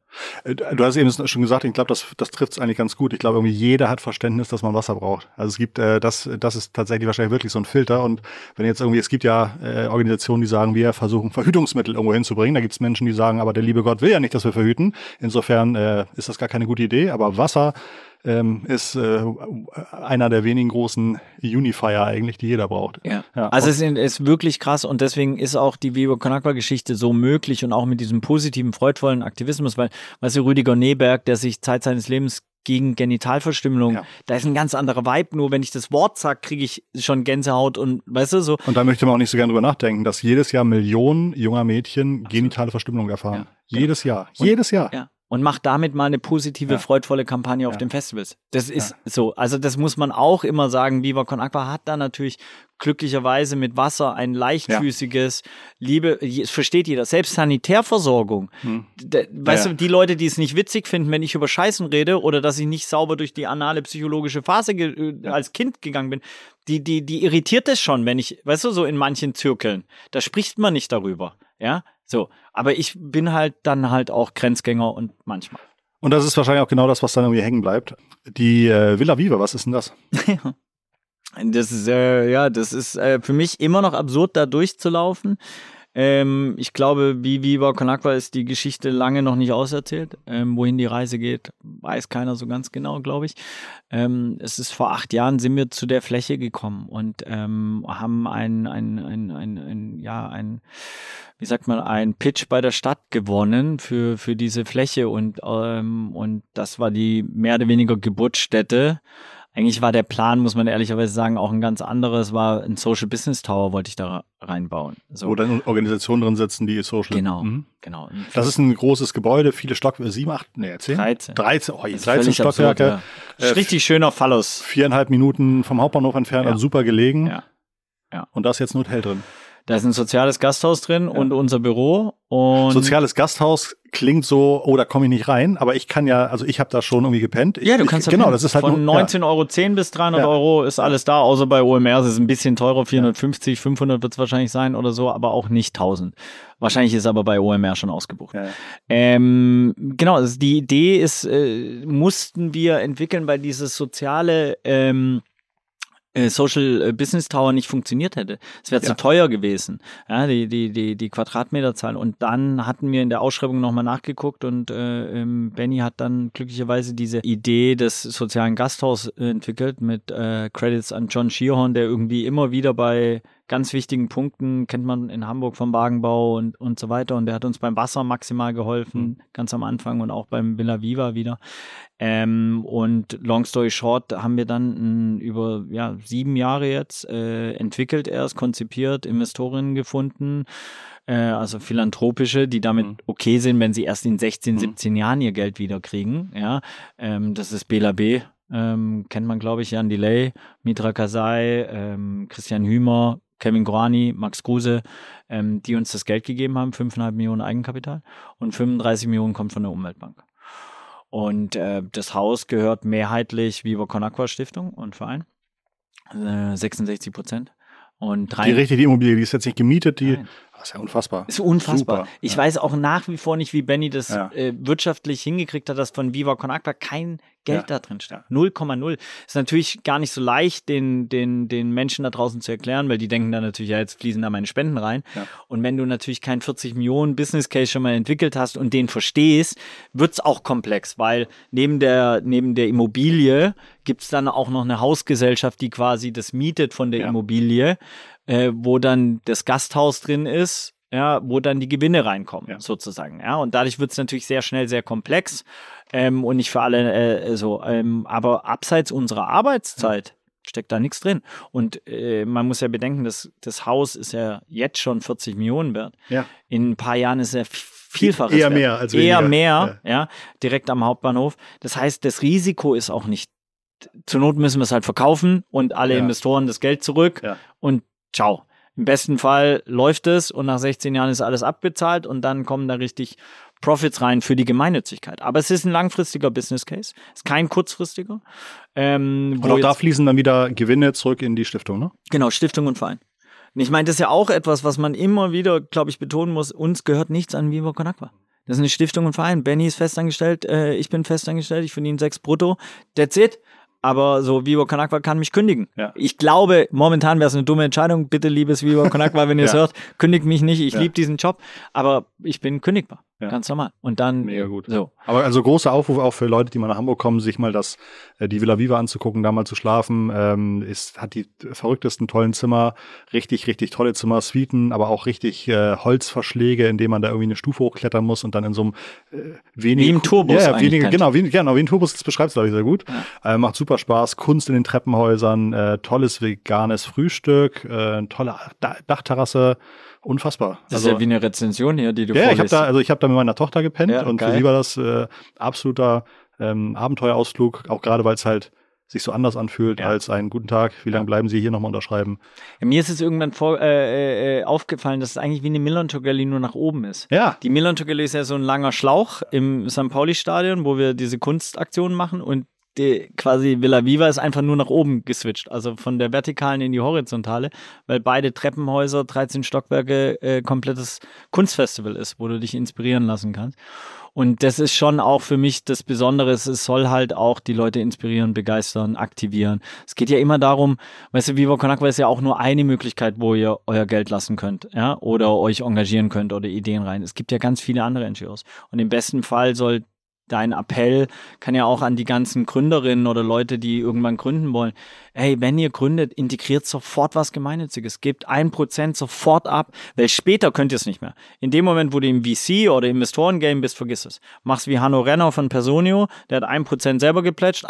Du hast eben schon gesagt, ich glaube, das trifft es eigentlich ganz gut. Ich glaube, irgendwie jeder hat Verständnis, dass man Wasser braucht. Also es gibt, das ist tatsächlich wahrscheinlich wirklich so ein Filter. Und wenn jetzt irgendwie, es gibt ja Organisationen, die sagen, wir versuchen Verhütungsmittel irgendwo hinzubringen. Da gibt es Menschen, die sagen, aber der liebe Gott will ja nicht, dass wir verhüten. Insofern ist das gar keine gute Idee. Aber Wasser ist einer der wenigen großen Unifier eigentlich, die jeder braucht. Ja. Also es ist wirklich krass und deswegen ist auch die Viva Con Agua Geschichte so möglich und auch mit diesem positiven, freudvollen Aktivismus, weil, weißt du, Rüdiger Neberg, der sich Zeit seines Lebens gegen Genitalverstümmelung, da ist ein ganz anderer Vibe, nur wenn ich das Wort sage, kriege ich schon Gänsehaut und weißt du, so. Und da möchte man auch nicht so gerne drüber nachdenken, dass jedes Jahr Millionen junger Mädchen genitale Verstümmelung erfahren. Ja, jedes Jahr. Jedes Jahr. Ja. Und macht damit mal eine positive, freudvolle Kampagne auf den Festivals. Das ist so. Also das muss man auch immer sagen. Viva Con Agua hat da natürlich glücklicherweise mit Wasser ein leichtfüßiges, es versteht jeder, selbst Sanitärversorgung. Weißt du, die Leute, die es nicht witzig finden, wenn ich über Scheißen rede oder dass ich nicht sauber durch die anale psychologische Phase als Kind gegangen bin, die irritiert es schon, wenn ich, weißt du, so in manchen Zirkeln, da spricht man nicht darüber. Ja, so. Aber ich bin halt dann halt auch Grenzgänger und manchmal. Und das ist wahrscheinlich auch genau das, was dann irgendwie hängen bleibt. Die Villa Viva, was ist denn das? Das ist, für mich immer noch absurd, da durchzulaufen. Ich glaube, wie Viva Con Agua ist die Geschichte lange noch nicht auserzählt. Wohin die Reise geht, weiß keiner so ganz genau, glaube ich. Es ist vor 8 Jahren sind wir zu der Fläche gekommen und haben einen Pitch bei der Stadt gewonnen für diese Fläche und das war die mehr oder weniger Geburtsstätte. Eigentlich war der Plan, muss man ehrlicherweise sagen, auch ein ganz anderes, war ein Social Business Tower, wollte ich da reinbauen. So. Wo dann Organisationen drin sitzen, die Social. Genau. Das ist ein großes Gebäude, viele Stockwerke, 7, 8, 10? 13. 13 Stockwerke. Richtig schöner Phallus. 4,5 Minuten vom Hauptbahnhof entfernt, also super gelegen. Ja. Und da ist jetzt ein Hotel drin. Da ist ein soziales Gasthaus drin und unser Büro. Und soziales Gasthaus klingt so, da komme ich nicht rein, aber ich kann ja, also ich habe da schon irgendwie gepennt. Du kannst da genau, das ist halt von 19,10 € bis 300 € ist alles da, außer bei OMR, es ist ein bisschen teurer, 450, 500 wird es wahrscheinlich sein oder so, aber auch nicht 1000. Wahrscheinlich ist aber bei OMR schon ausgebucht. Ja. Genau, also die Idee ist, mussten wir entwickeln, weil dieses soziale Social Business Tower nicht funktioniert hätte. Es wäre zu teuer gewesen, die Quadratmeterzahl. Und dann hatten wir in der Ausschreibung nochmal nachgeguckt und Benny hat dann glücklicherweise diese Idee des sozialen Gasthauses entwickelt mit Credits an John Shearhorn, der irgendwie immer wieder bei ganz wichtigen Punkten, kennt man in Hamburg vom Wagenbau und so weiter. Und der hat uns beim Wasser maximal geholfen, ganz am Anfang und auch beim Villa Viva wieder. Und long story short haben wir dann über 7 Jahre jetzt entwickelt erst, konzipiert, Investorinnen gefunden, also philanthropische, die damit okay sind, wenn sie erst in 16, 17 Jahren ihr Geld wieder kriegen. Ja, das ist Bela B., kennt man, glaube ich, Jan Delay, Mitra Kasai, Christian Hümer, Kevin Gorani, Max Kruse, die uns das Geld gegeben haben, 5,5 Millionen Eigenkapital und 35 Millionen kommt von der Umweltbank. Und das Haus gehört mehrheitlich Viva Con Agua Stiftung und Verein, 66%. Und die richtige Immobilie, die ist jetzt nicht gemietet, das ist ja unfassbar. Ist unfassbar. Super. Ich weiß auch nach wie vor nicht, wie Benny das wirtschaftlich hingekriegt hat, dass von Viva Con Agua kein Geld da drin steht. 0,0. Ist natürlich gar nicht so leicht, den Menschen da draußen zu erklären, weil die denken dann natürlich, jetzt fließen da meine Spenden rein. Ja. Und wenn du natürlich keinen 40 Millionen Business Case schon mal entwickelt hast und den verstehst, wird's auch komplex, weil neben der Immobilie gibt's dann auch noch eine Hausgesellschaft, die quasi das mietet von der Immobilie, wo dann das Gasthaus drin ist, wo dann die Gewinne reinkommen, sozusagen. Ja, und dadurch wird es natürlich sehr schnell sehr komplex und nicht für alle aber abseits unserer Arbeitszeit steckt da nichts drin. Und man muss ja bedenken, das Haus ist ja jetzt schon 40 Millionen wert. Ja. In ein paar Jahren ist er vielfaches eher mehr als weniger. Eher mehr, direkt am Hauptbahnhof. Das heißt, das Risiko ist auch nicht, zur Not müssen wir es halt verkaufen und alle Investoren das Geld zurück und ciao. Im besten Fall läuft es und nach 16 Jahren ist alles abbezahlt und dann kommen da richtig Profits rein für die Gemeinnützigkeit. Aber es ist ein langfristiger Business Case, ist kein kurzfristiger. Und auch da fließen dann wieder Gewinne zurück in die Stiftung, ne? Genau, Stiftung und Verein. Und ich meine, das ist ja auch etwas, was man immer wieder, glaube ich, betonen muss, uns gehört nichts an Viva Con Agua. Das ist eine Stiftung und Verein. Benny ist festangestellt, ich bin festangestellt, ich verdiene 6 brutto. That's it. Aber so Viva Con Agua kann mich kündigen. Ja. Ich glaube, momentan wäre es eine dumme Entscheidung. Bitte, liebes Viva Con Agua, wenn ihr es hört, kündigt mich nicht. Ich liebe diesen Job. Aber ich bin kündigbar. Ja. Ganz normal. Und dann. Mega gut. So. Aber also großer Aufruf auch für Leute, die mal nach Hamburg kommen, sich mal die Villa Viva anzugucken, da mal zu schlafen. Hat die verrücktesten tollen Zimmer, richtig, richtig tolle Zimmer, Suiten, aber auch richtig Holzverschläge, in denen man da irgendwie eine Stufe hochklettern muss und dann in so einem wie im Tourbus. Ja, genau, wie ein Tourbus, das beschreibst du, glaube ich, sehr gut. Ja. Macht super Spaß, Kunst in den Treppenhäusern, tolles veganes Frühstück, tolle Dachterrasse. Unfassbar. Das ist ja wie eine Rezension hier, die du vorliest. Ich habe da mit meiner Tochter gepennt und geil. für sie war das absoluter Abenteuerausflug, auch gerade weil es halt sich so anders anfühlt als einen guten Tag. Wie lange bleiben Sie hier nochmal unterschreiben? Ja, mir ist es irgendwann aufgefallen, dass es eigentlich wie eine Millantor-Galerie nur nach oben ist. Ja. Die Millantor-Galerie ist ja so ein langer Schlauch im St. Pauli-Stadion, wo wir diese Kunstaktionen machen und quasi Villa Viva ist einfach nur nach oben geswitcht, also von der vertikalen in die horizontale, weil beide Treppenhäuser, 13 Stockwerke, komplettes Kunstfestival ist, wo du dich inspirieren lassen kannst. Und das ist schon auch für mich das Besondere. Es soll halt auch die Leute inspirieren, begeistern, aktivieren. Es geht ja immer darum, weißt du, Viva Con Agua ist ja auch nur eine Möglichkeit, wo ihr euer Geld lassen könnt, ja, oder euch engagieren könnt oder Ideen rein. Es gibt ja ganz viele andere NGOs. Und im besten Fall soll dein Appell kann ja auch an die ganzen Gründerinnen oder Leute, die irgendwann gründen wollen. Hey, wenn ihr gründet, integriert sofort was Gemeinnütziges. Gebt 1% sofort ab, weil später könnt ihr es nicht mehr. In dem Moment, wo du im VC oder Investorengame bist, vergiss es. Mach's wie Hanno Renner von Personio, der hat 1% selber geplätscht,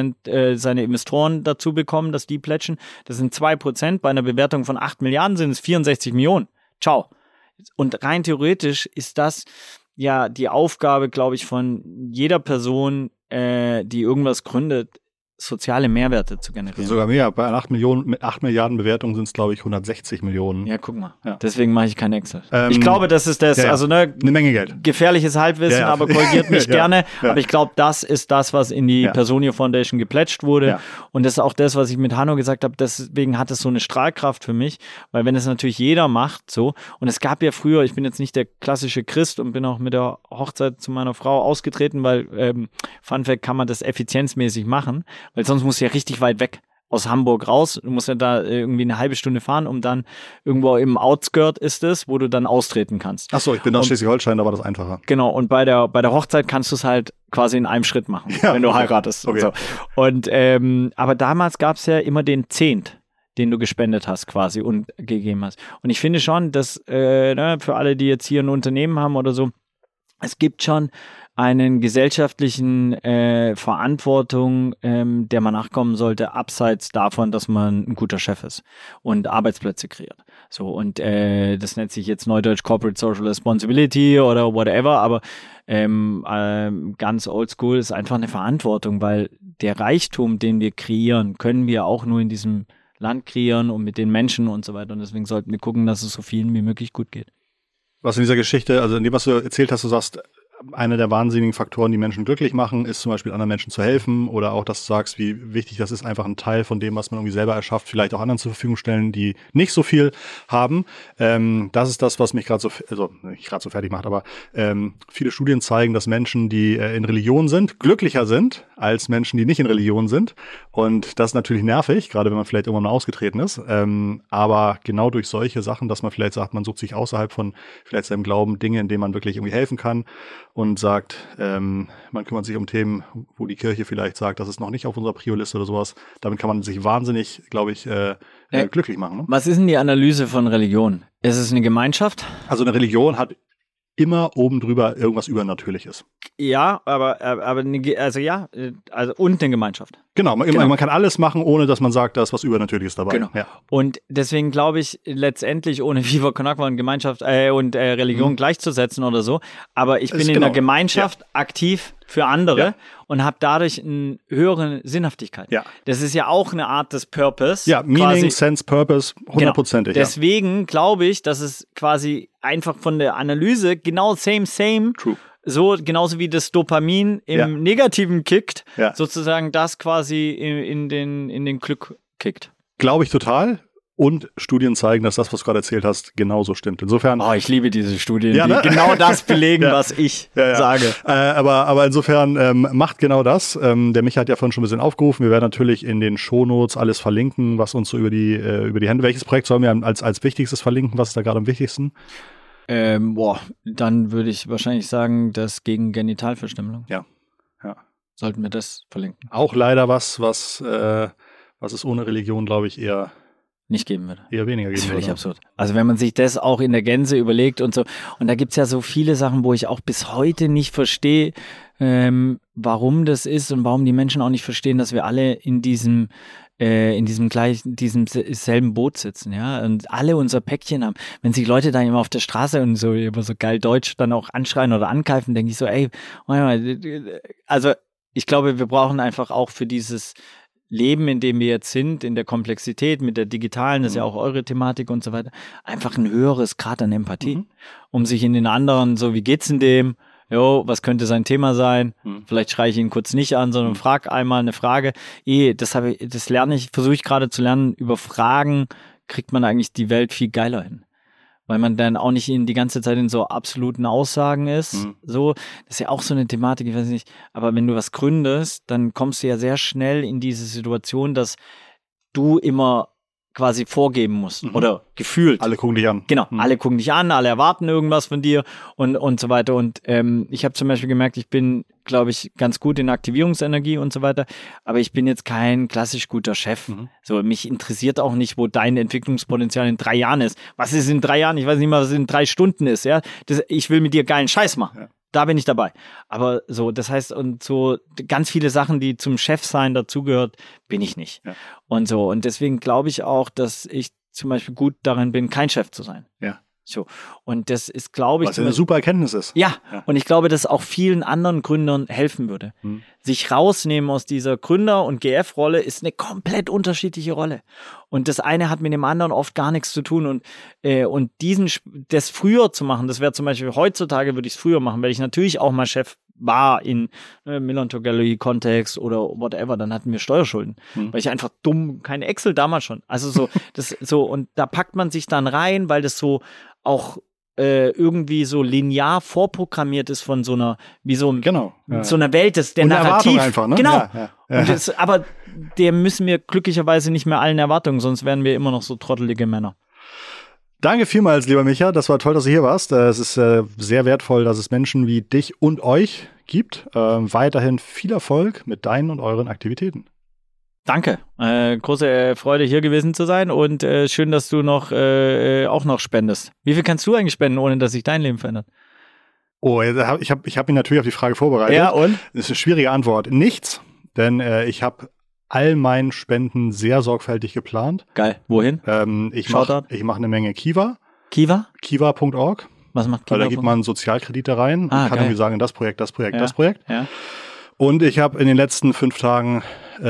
1% seine Investoren dazu bekommen, dass die plätschen. Das sind 2%. Bei einer Bewertung von 8 Milliarden sind es 64 Millionen. Ciao. Und rein theoretisch ist das ja die Aufgabe, glaube ich, von jeder Person, die irgendwas gründet, soziale Mehrwerte zu generieren. Sogar mehr. Bei 8 Milliarden Bewertungen sind es, glaube ich, 160 Millionen. Ja, guck mal. Ja. Deswegen mache ich kein Excel. Ich glaube, das ist das, also eine Menge Geld. Gefährliches Halbwissen, aber korrigiert mich gerne. Ja. Aber ich glaube, das ist das, was in die Personio Foundation geplätscht wurde. Ja. Und das ist auch das, was ich mit Hanno gesagt habe. Deswegen hat es so eine Strahlkraft für mich, weil wenn es natürlich jeder macht, so. Und es gab ja früher, ich bin jetzt nicht der klassische Christ und bin auch mit der Hochzeit zu meiner Frau ausgetreten, weil Fun Fact kann man das effizienzmäßig machen. Weil sonst musst du ja richtig weit weg aus Hamburg raus. Du musst ja da irgendwie eine halbe Stunde fahren, um dann irgendwo im Outskirt ist es, wo du dann austreten kannst. Ach so, ich bin aus Schleswig-Holstein, da war das einfacher. Genau, und bei der Hochzeit kannst du es halt quasi in einem Schritt machen, wenn du heiratest. Okay. Und so. Aber damals gab es ja immer den Zehnt, den du gespendet hast quasi und gegeben hast. Und ich finde schon, dass für alle, die jetzt hier ein Unternehmen haben oder so, es gibt schon einen gesellschaftlichen Verantwortung, der man nachkommen sollte, abseits davon, dass man ein guter Chef ist und Arbeitsplätze kreiert. So, und das nennt sich jetzt neudeutsch Corporate Social Responsibility oder whatever, aber ganz oldschool ist einfach eine Verantwortung, weil der Reichtum, den wir kreieren, können wir auch nur in diesem Land kreieren und mit den Menschen und so weiter. Und deswegen sollten wir gucken, dass es so vielen wie möglich gut geht. Was in dieser Geschichte, also in dem, was du erzählt hast, du sagst, einer der wahnsinnigen Faktoren, die Menschen glücklich machen, ist zum Beispiel anderen Menschen zu helfen oder auch, dass du sagst, wie wichtig das ist, einfach ein Teil von dem, was man irgendwie selber erschafft, vielleicht auch anderen zur Verfügung stellen, die nicht so viel haben. Das ist das, was mich gerade so, also nicht gerade so fertig macht, aber viele Studien zeigen, dass Menschen, die in Religion sind, glücklicher sind als Menschen, die nicht in Religion sind. Und das ist natürlich nervig, gerade wenn man vielleicht irgendwann mal ausgetreten ist. Aber genau durch solche Sachen, dass man vielleicht sagt, man sucht sich außerhalb von vielleicht seinem Glauben Dinge, in denen man wirklich irgendwie helfen kann. Und sagt, man kümmert sich um Themen, wo die Kirche vielleicht sagt, das ist noch nicht auf unserer Prio-Liste oder sowas. Damit kann man sich wahnsinnig, glaube ich, glücklich machen. Ne? Was ist denn die Analyse von Religion? Ist es eine Gemeinschaft? Also eine Religion hat immer oben drüber irgendwas Übernatürliches. Ja, aber und eine Gemeinschaft. Genau, man kann alles machen, ohne dass man sagt, da ist was Übernatürliches dabei. Genau. Ja. Und deswegen glaube ich letztendlich, ohne Viva Con Agua und Gemeinschaft und Religion gleichzusetzen oder so, aber ich bin in der Gemeinschaft aktiv für andere und habe dadurch eine höhere Sinnhaftigkeit. Ja. Das ist ja auch eine Art des Purpose. Ja, Meaning, Sense, Purpose, 100%. Genau. Deswegen glaube ich, dass es quasi einfach von der Analyse genau same. True. So, genauso wie das Dopamin im Negativen kickt, sozusagen das quasi in den Glück kickt. Glaube ich total. Und Studien zeigen, dass das, was du gerade erzählt hast, genauso stimmt. Insofern. Oh, ich liebe diese Studien, Ja, ne? die genau das belegen, was ich sage. Aber insofern macht genau das. Der Micha hat ja vorhin schon ein bisschen aufgerufen. Wir werden natürlich in den Shownotes alles verlinken, was uns so über die Hände. Welches Projekt sollen wir als wichtigstes verlinken? Was ist da gerade am wichtigsten? Dann würde ich wahrscheinlich sagen, das gegen Genitalverstümmelung. Ja. Sollten wir das verlinken. Auch leider was es ohne Religion, glaube ich, eher nicht geben würde. Eher weniger geben würde. Das ist völlig würde. absurd. Also wenn man sich das auch in der Gänze überlegt und so. Und da gibt's ja so viele Sachen, wo ich auch bis heute nicht verstehe, warum das ist und warum die Menschen auch nicht verstehen, dass wir alle in diesem selben Boot sitzen, ja, und alle unser Päckchen haben. Wenn sich Leute da immer auf der Straße und so immer so geil Deutsch dann auch anschreien oder angreifen, denke ich so, ey, also ich glaube, wir brauchen einfach auch für dieses Leben, in dem wir jetzt sind, in der Komplexität, mit der digitalen, das ist ja auch eure Thematik und so weiter, einfach ein höheres Grad an Empathie, um sich in den anderen, so wie geht's in dem, was könnte sein Thema sein, vielleicht schreie ich ihn kurz nicht an, sondern frag einmal eine Frage, versuche ich gerade zu lernen, über Fragen kriegt man eigentlich die Welt viel geiler hin. Weil man dann auch nicht die ganze Zeit in so absoluten Aussagen ist. So, das ist ja auch so eine Thematik, ich weiß nicht. Aber wenn du was gründest, dann kommst du ja sehr schnell in diese Situation, dass du immer quasi vorgeben musst oder gefühlt. Alle gucken dich an. Genau, alle gucken dich an, alle erwarten irgendwas von dir und so weiter. Und ich habe zum Beispiel gemerkt, ich bin, glaube ich, ganz gut in Aktivierungsenergie und so weiter, aber ich bin jetzt kein klassisch guter Chef. So, mich interessiert auch nicht, wo dein Entwicklungspotenzial in 3 Jahren ist. Was ist in 3 Jahren? Ich weiß nicht mal, was in 3 Stunden ist. Ja, ich will mit dir geilen Scheiß machen. Ja. Da bin ich dabei. Aber so, das heißt, und so ganz viele Sachen, die zum Chefsein dazugehört, bin ich nicht. Ja. Und so, und deswegen glaube ich auch, dass ich zum Beispiel gut darin bin, kein Chef zu sein. Ja. So. Und das ist, glaube ich. Was ja eine super Erkenntnis ist. Ja. Und ich glaube, dass auch vielen anderen Gründern helfen würde. Sich rausnehmen aus dieser Gründer- und GF-Rolle ist eine komplett unterschiedliche Rolle. Und das eine hat mit dem anderen oft gar nichts zu tun. Und das früher zu machen, das wäre zum Beispiel heutzutage, würde ich es früher machen, weil ich natürlich auch mal Chef war in Millantor Gallery Kontext oder whatever, dann hatten wir Steuerschulden, weil ich einfach dumm, keine Excel damals schon. Also so, das so, und da packt man sich dann rein, weil das so auch irgendwie so linear vorprogrammiert ist von so einer, wie so, so einer Welt, das der Narrativ. Einfach, ne? Genau. Ja. Und aber der müssen wir glücklicherweise nicht mehr allen Erwartungen, sonst wären wir immer noch so trottelige Männer. Danke vielmals, lieber Micha. Das war toll, dass du hier warst. Es ist sehr wertvoll, dass es Menschen wie dich und euch gibt. Weiterhin viel Erfolg mit deinen und euren Aktivitäten. Danke. Große Freude, hier gewesen zu sein und schön, dass du auch noch spendest. Wie viel kannst du eigentlich spenden, ohne dass sich dein Leben verändert? Oh, ich hab mich natürlich auf die Frage vorbereitet. Ja, und? Das ist eine schwierige Antwort. Nichts, denn ich habe all meinen Spenden sehr sorgfältig geplant. Geil. Wohin? Ich mach eine Menge Kiva. Kiva? Kiva.org. Was macht Kiva? Weil da gibt man Sozialkredite rein und kann irgendwie sagen, das Projekt. Ja. Und ich habe in den letzten 5 Tagen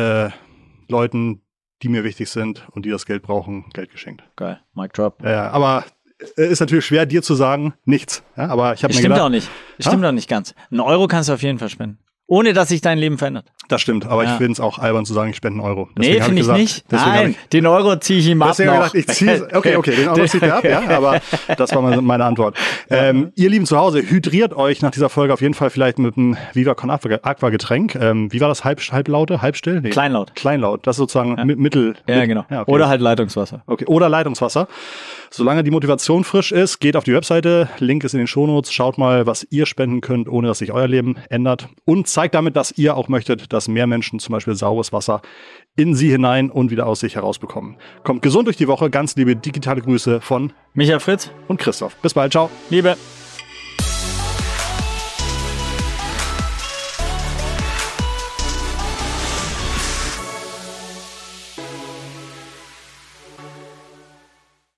Leuten, die mir wichtig sind und die das Geld brauchen, Geld geschenkt. Geil. Mic drop. Aber ist natürlich schwer, dir zu sagen, nichts. Ja, aber ich habe mir gedacht. Stimmt auch nicht. Stimmt auch nicht ganz. 1 Euro kannst du auf jeden Fall spenden. Ohne, dass sich dein Leben verändert. Das stimmt, aber ich finde es auch albern zu sagen, ich spende 1 Euro. Deswegen finde ich nicht. Nein, den Euro ziehe ich ihm ab noch. Okay, den Euro zieht er ab, ja, aber das war meine Antwort. Ihr Lieben zu Hause, hydriert euch nach dieser Folge auf jeden Fall vielleicht mit einem Viva Con Aqua Getränk. Wie war das? Halblaute? Halbstill? Nee. Kleinlaut. Das ist sozusagen Mittel. Ja, genau. Ja, okay. Oder halt Leitungswasser. Okay, oder Leitungswasser. Solange die Motivation frisch ist, geht auf die Webseite. Link ist in den Shownotes. Schaut mal, was ihr spenden könnt, ohne dass sich euer Leben ändert. Und zeigt damit, dass ihr auch möchtet, dass mehr Menschen zum Beispiel saures Wasser in sie hinein und wieder aus sich herausbekommen. Kommt gesund durch die Woche. Ganz liebe digitale Grüße von Michael Fritz und Christoph. Bis bald. Ciao. Liebe.